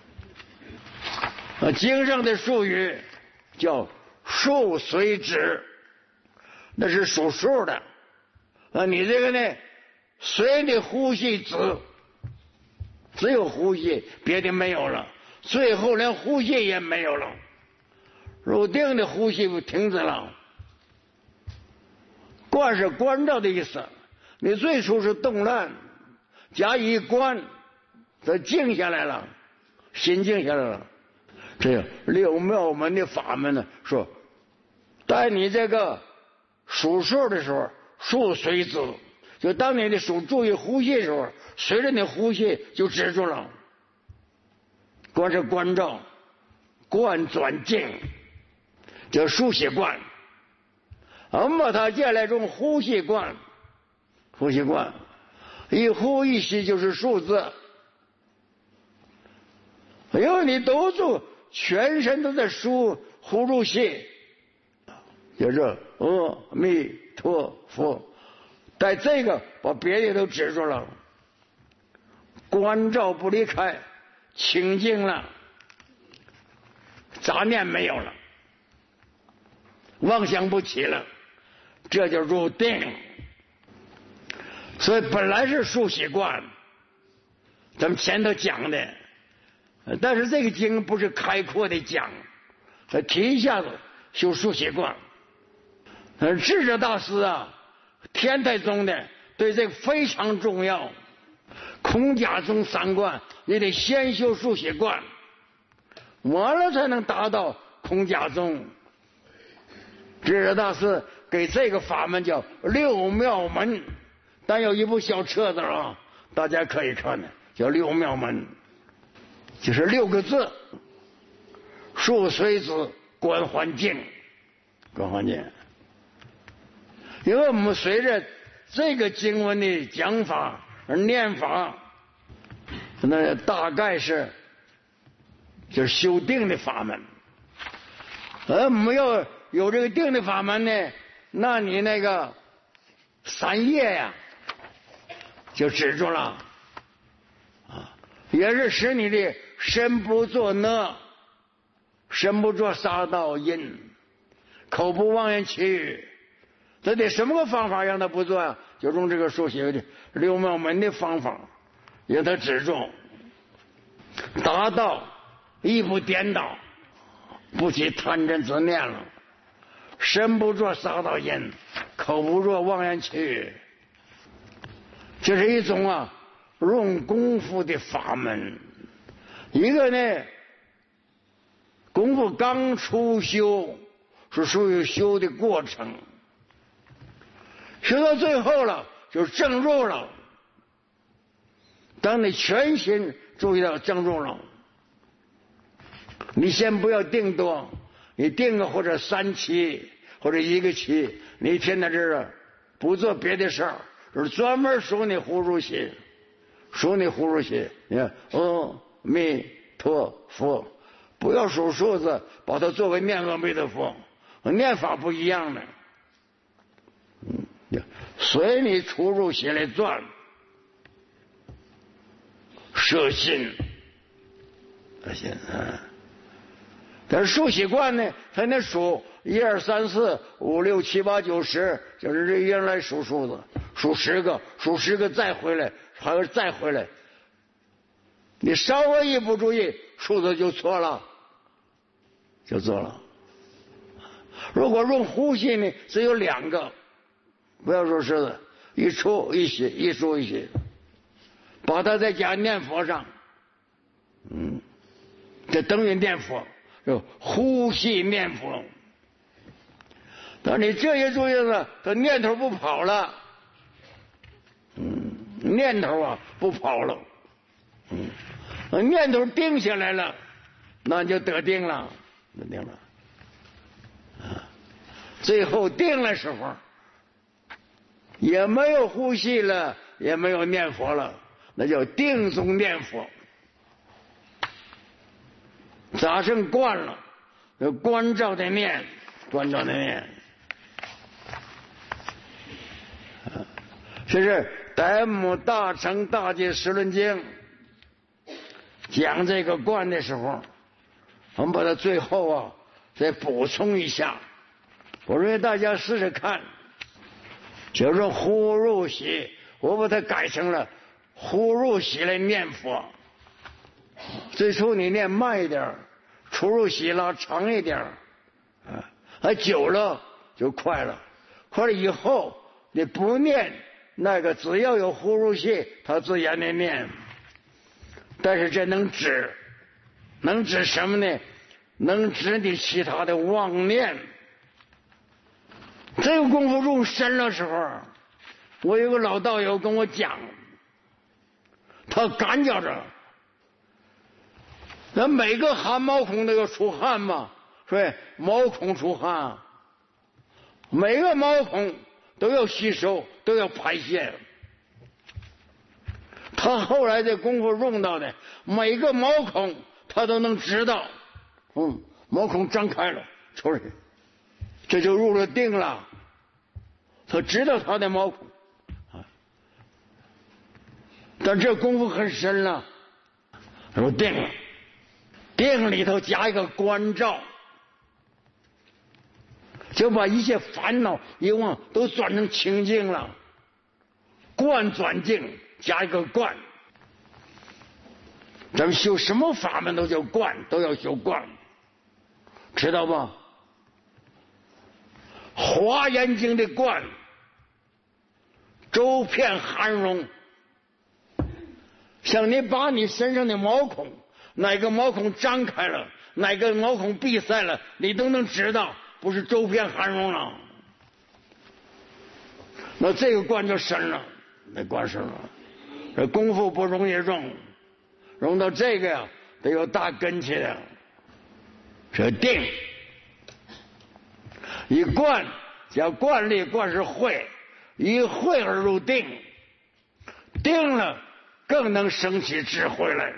经上的术语叫数随止，那是数数的。你这个呢，随你呼吸止，只有呼吸，别的没有了，最后连呼吸也没有了，入定的呼吸停止了。观是关照的意思，你最初是动乱，加以观，它静下来了，心静下来了。这六妙门的法门呢，说在你这个数数的时候，数随止，就当你的手注意呼吸的时候，随着你呼吸就止住了。观是关照，观转静，叫数息观。把它接下来用呼吸观，呼吸观，一呼一吸就是数字，因为你都做，全身都在呼入息，就是阿弥陀佛。在这个把别的都止住了，关照不离开，清净了，杂念没有了，妄想不起了，这就入定。所以本来是数息观，咱们前头讲的，但是这个经不是开阔的讲，提一下子修数息观。智者大师啊，天台宗的对这个非常重要。空假宗三观，你得先修数息观，完了才能达到空假宗。智者大师给这个法门叫六妙门，但有一部小册子啊，大家可以看的，叫六妙门，就是6个字：数随止，观环境，观环境。 因为我们随着这个经文的讲法而念法，那大概是就是修定的法门。而我们要有这个定的法门呢，那你那个三业呀就止住了啊，也是使你的身不作恶，身不作杀盗淫，口不妄言绮语。这得什么个方法让他不做呀？就用这个书写的六妙门的方法，让他止住，达到一不颠倒，不起贪嗔痴念了，身不作杀盗淫，口不作妄言绮语。这是一种用功夫的法门。一个呢，功夫刚初修是属于修的过程，修到最后了就是正入了。当你全心注意到正入了，你先不要定多，你定个或者3期或者1个期，你一天在这儿不做别的事儿，是专门数你呼入心，数你呼入心。你看，阿弥陀佛，不要数数字，把它作为念阿弥陀佛，念法不一样的。随你出入心来转，摄心，心但是数习惯呢，他那数1、2、3、4、5、6、7、8、9、10，就是这原来数数字，数10个，数10个再回来，还有再回来。你稍微一不注意，数字就错了，就错了。如果用呼吸呢，只有2个，不要说是的，一出一吸，一出一吸，把它再加念佛上，这等于念佛。就呼吸念佛，当你这些注意了，这念头不跑了，念头不跑了，念头定下来了，那就得定了，得定了，最后定的时候，也没有呼吸了，也没有念佛了，那叫定中念佛。咋剩观了？观照的念，观照的念。这是《达摩大乘大戒十轮经》讲这个观的时候，我们把它最后再补充一下。我认为大家试试看，就是呼入息，我把它改成了呼入息来念佛。最初你念慢一点，出入息拉长一点，久了就快了。快了以后你不念那个，只要有呼入息，它自然的念。但是这能止什么呢？能止你其他的妄念。这个功夫入深的时候，我有个老道友跟我讲，他感觉着。那每个汗毛孔都要出汗嘛，是吧？毛孔出汗，每个毛孔都要吸收，都要排泄。他后来的功夫用到的每个毛孔，他都能知道。毛孔张开了，瞅瞅，这就入了定了。他知道他的毛孔，但这功夫很深了，入定了。定里头加一个观照，就把一切烦恼遗忘都转成清净了。观转净，加一个观。咱们修什么法门都叫观，都要修观，知道吧？华严经的观，周遍含容。像你把你身上的毛孔，哪个毛孔张开了，哪个毛孔闭塞了，你都能知道，不是周遍含容了。那这个观就深了，那观深了。这功夫不容易用到这个呀，得有大根气的。这定一观叫观力，观是会，以会而入定，定了更能生起智慧来。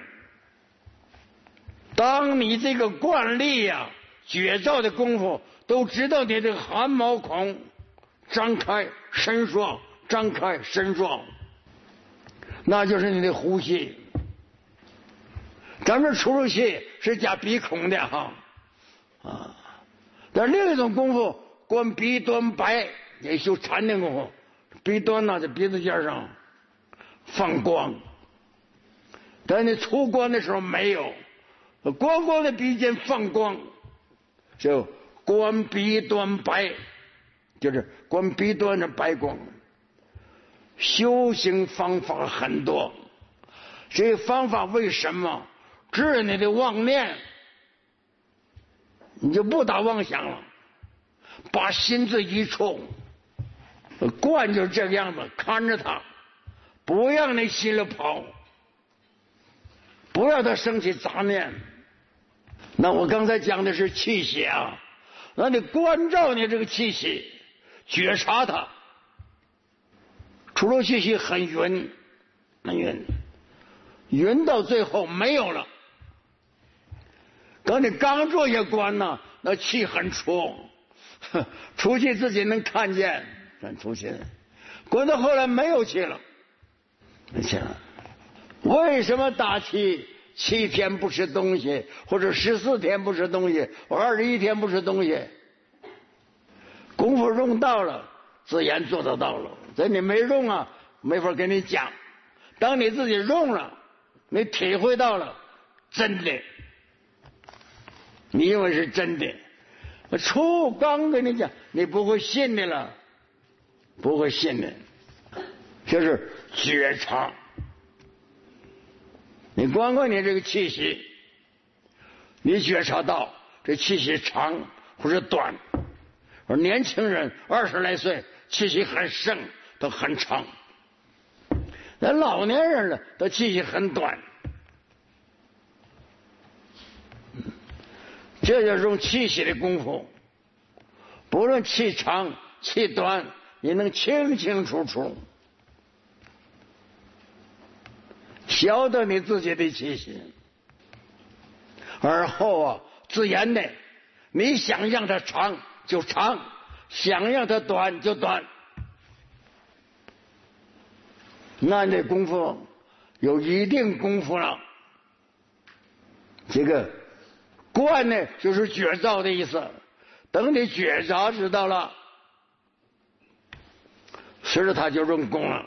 当你这个观力呀、觉照的功夫都知道你这个汗毛孔张开伸缩，张开伸缩，那就是你的呼吸。咱们出入气是加鼻孔的哈啊，但另一种功夫观鼻端白，也修禅的功夫，鼻端呢在鼻子尖上放光，但你出关的时候没有，光光的鼻尖放光，就观鼻端白，就是观鼻端的白光。修行方法很多，这方法为什么治你的妄念？你就不打妄想了，把心字一处，观就是这个样子，看着它，不让你心里跑，不要它升起杂念。那我刚才讲的是气息啊，那你关照你这个气息，觉察它。出入气息很匀，很匀，匀到最后没有了。等你刚做下观呢，那气很粗，出气自己能看见，出气，观到后来没有气了，没气了。为什么打气7天不吃东西，或者14天不吃东西，或21天不吃东西？功夫用到了，自然做得到了。这你没用啊，没法跟你讲。当你自己用了，你体会到了真的，你以为是真的，初刚跟你讲，你不会信的了，不会信的。就是觉察，你光看你这个气息，你觉察到这气息长或者短。而年轻人20来岁气息很盛，都很长；那老年人呢，都气息很短。这就是用气息的功夫，不论气长气短，你能清清楚楚晓得你自己的气息。而后啊，自然的，你想让它长就长，想让它短就短。那你的功夫有一定功夫了。这个观呢，就是觉照的意思。等你觉察知道了，随着它就用功了。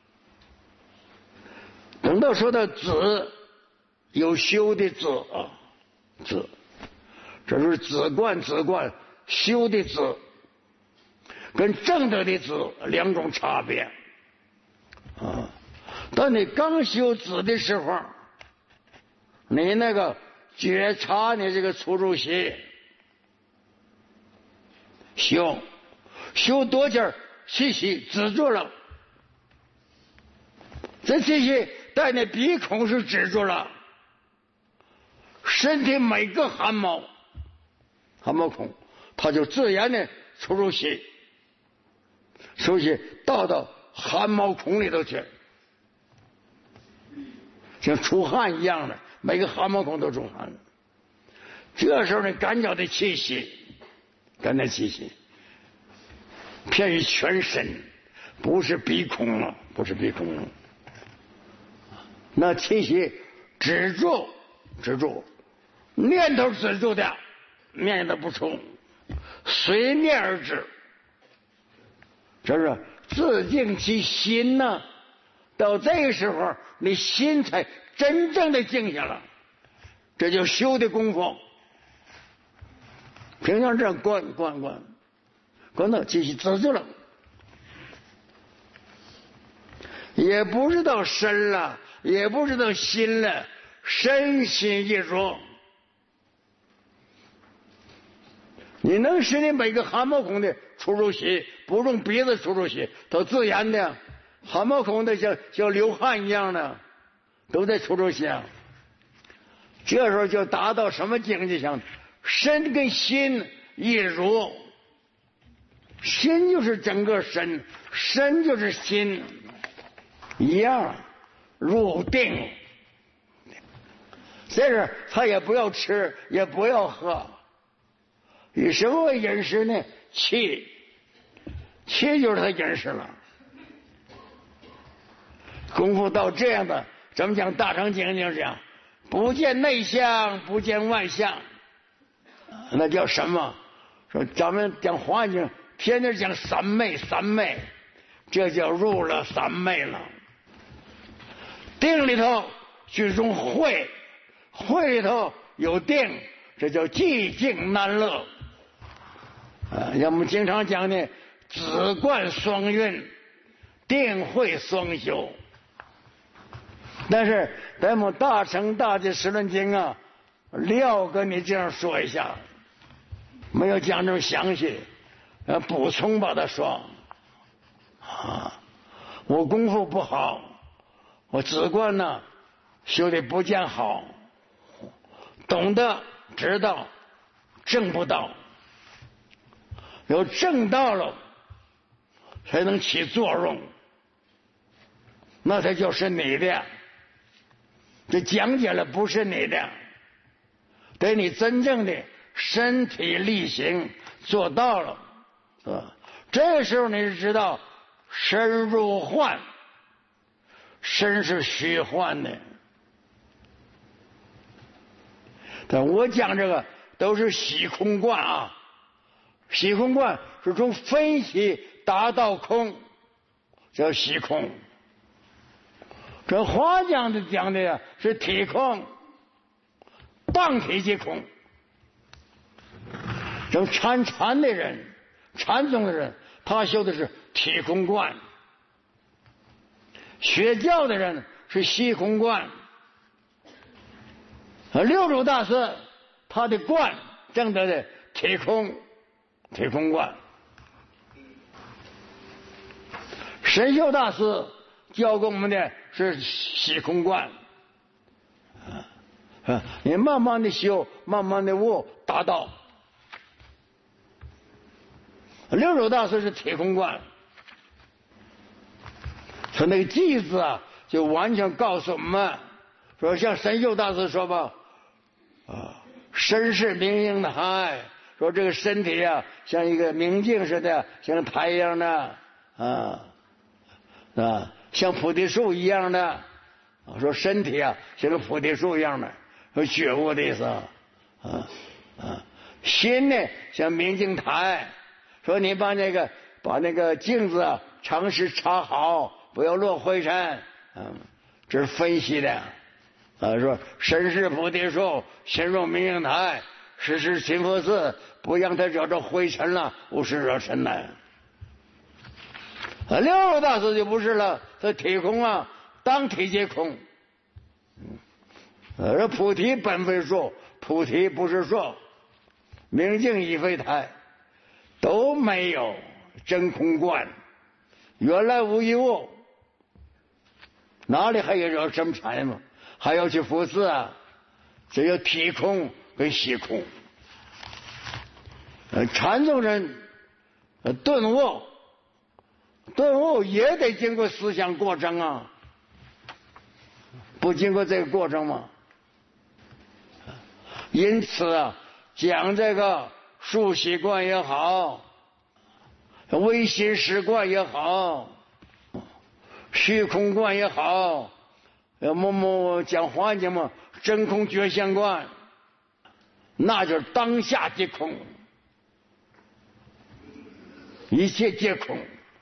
等到说到止，有修的止啊，止，这是止观，止观修的止，跟正德的止两种差别啊。当你刚修止的时候，你那个觉察你这个出入息，修多点气息止住了，这气息在你鼻孔是止住了，身体每个汗毛孔，它就自然的出入息，出息到汗毛孔里头去，像出汗一样的，每个汗毛孔都出汗。这时候呢，感觉的气息，偏于全身，不是鼻孔了，不是鼻孔了。那气息止住，念头止住的，念头不出，随念而止。这是自净其心呢。到这个时候，你心才真正的静下了，这就修的功夫。平常这样观到气息止住了，也不知道身了，也不知道心了，身心一如。你能使你每个汗毛孔的出入息，不用鼻子出入息，都自然的，汗毛孔的像流汗一样的，都在出入息啊。这时候就达到什么境界上？身跟心一如， 心就是整个身，身就是心，一样入定。在这他也不要吃，也不要喝，以什么为饮食呢？气，气就是他饮食了。功夫到这样的，咱们讲大乘经就是这样，不见内相，不见外相，那叫什么？说咱们讲华经，天天讲三昧，三昧，这叫入了三昧了。定里头居中慧，慧里头有定，这叫寂静难乐。我们经常讲的止观双运，定慧双修。但是咱们大乘大集十论经啊，撂跟你这样说一下，没有讲这么详细，补充把它说。我功夫不好，我止观呢修的不见好，懂得知道证不到，有证到了才能起作用，那才就是你的。这讲解了不是你的，得你真正的身体力行做到了，这个时候你是知道身入幻，身是虚幻的。但我讲这个都是虚空观啊，虚空观是从分析达到空，叫虚空。这华讲的讲的呀是体空，当体即空。这禅的人，禅宗的人，他修的是体空观；学教的人是虚空观。六祖大师他的观证得的体空观。神秀大师教给我们的是虚空观。你慢慢的修，慢慢的悟，达到。六祖大师是体空观，他那个偈字啊，就完全告诉我们说，像神秀大师说吧，身是明镜台，说这个身体啊，像一个明镜似的，像太阳的像菩提树一样的。说身体啊，像个菩提树一样的，有觉悟的意思。心呢，像明镜台，说你把那个镜子啊，常时插好，不要落灰尘。这是分析的。说身是菩提树，心若明镜台，时时勤拂拭，不让它惹着灰尘了，无事惹尘来。六祖大师就不是了，他体空啊，当体即空。这菩提本非树，菩提不是树，明镜亦非台，都没有真空观，原来无一物，哪里还有惹什么尘吗？还要去拂拭啊？这叫体空跟虚空。禅宗人顿悟也得经过思想过程啊，不经过这个过程吗？因此啊，讲这个数息观也好，唯心识观也好，虚空观也好，讲华经嘛，真空觉相观，那就是当下即空，一切皆空。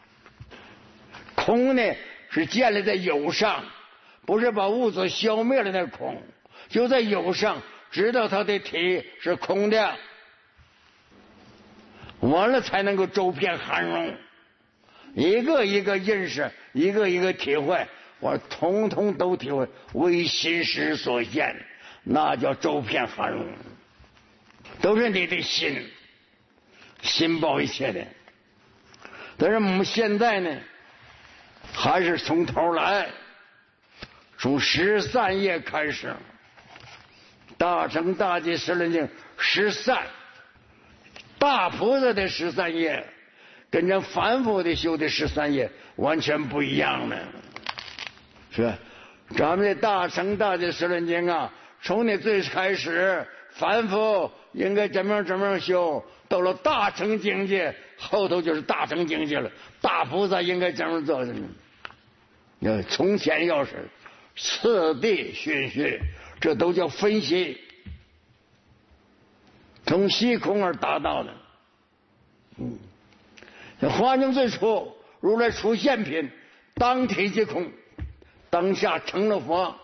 空呢是建立在有上，不是把物质消灭了那空，就在有上知道它的体是空的，完了才能够周遍涵容，一个一个认识，一个一个体会，我统统都体会为心识所现，那叫周遍涵容，都是你的心包一切的。但是我们现在呢，还是从头来，从13页开始，大乘大集十论经13，大菩萨的13页跟咱反复的修的13业完全不一样呢，是吧？咱们的大乘大戒十轮经啊，从你最开始反复应该怎么样修，到了大乘境界，后头就是大乘境界了。大菩萨应该怎么做呢？从前要是次第循序，这都叫分析，从虚空而达到的。华经最初，如来出现品，当体即空，当下成了佛。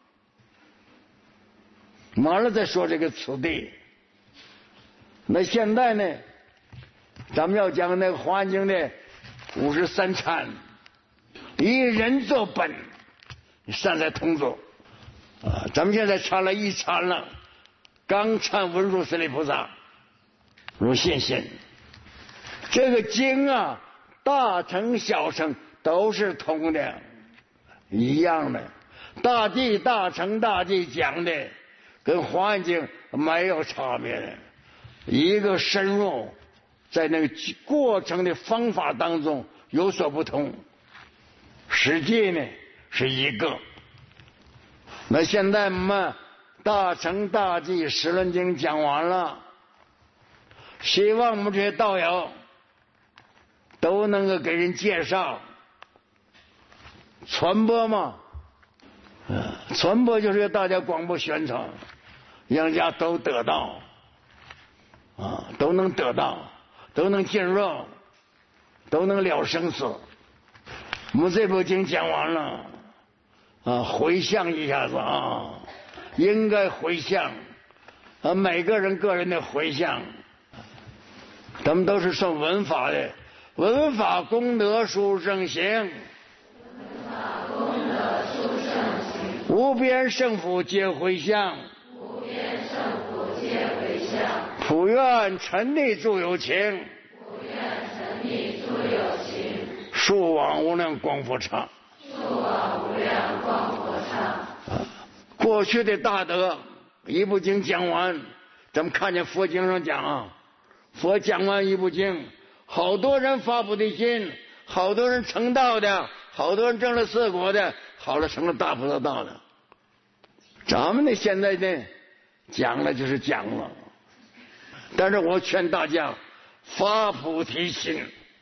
完了再说这个次第。那现在呢，咱们要讲那个华经的53禅，以人作本，善在同作啊。咱们现在禅了1禅了，刚禅文殊师利菩萨如信心。这个经啊，大乘小乘都是通的，一样的。大谛大乘大谛讲的跟华经没有差别的，一个深入在那个过程的方法当中有所不同，实际呢是一个。那现在我们大乘大谛十轮经讲完了，希望我们这些道友都能够给人介绍传播嘛，传播就是大家广播宣传，让大家都得到啊，都能得到，都能进入，都能了生死。我们这部经讲完了啊，回向一下子啊，应该回向啊，每个人个人的回向。咱们都是受文法的，文法功德殊胜行，无边胜福皆回向，普愿沉溺诸有情，数往无量光佛刹。过去的大德一部经讲完，咱们看见佛经上讲啊，佛讲完一部经，好多人发菩提心，好多人成道的，好多人证了四果的，好了成了大菩萨道的。咱们呢现在呢讲了就是讲了，但是我劝大家发菩提心。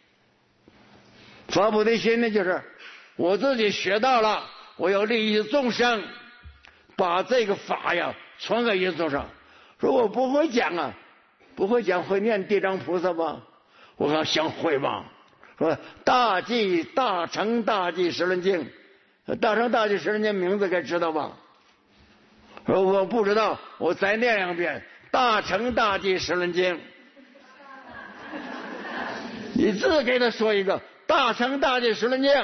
发菩提心呢就是我自己学到了，我要利益众生，把这个法呀传给耶稣上。说我不会讲啊，不会讲会念地藏菩萨吧？我说想会吧。说大寂大乘大寂十轮经，大乘大寂十轮经名字该知道吧？说我不知道，我再念两遍大乘大寂十轮经。你自给他说一个大乘大寂十轮经，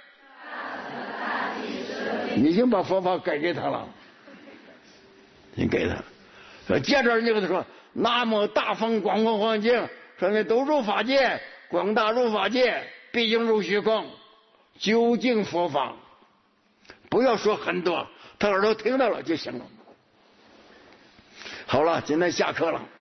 你已经把佛法给他了，你给他。接着人家跟他说南无大风广佛华经，说那都入法界，广大入法界，毕竟入虚空，究竟佛法，不要说很多，他耳朵听到了就行了。好了，今天下课了。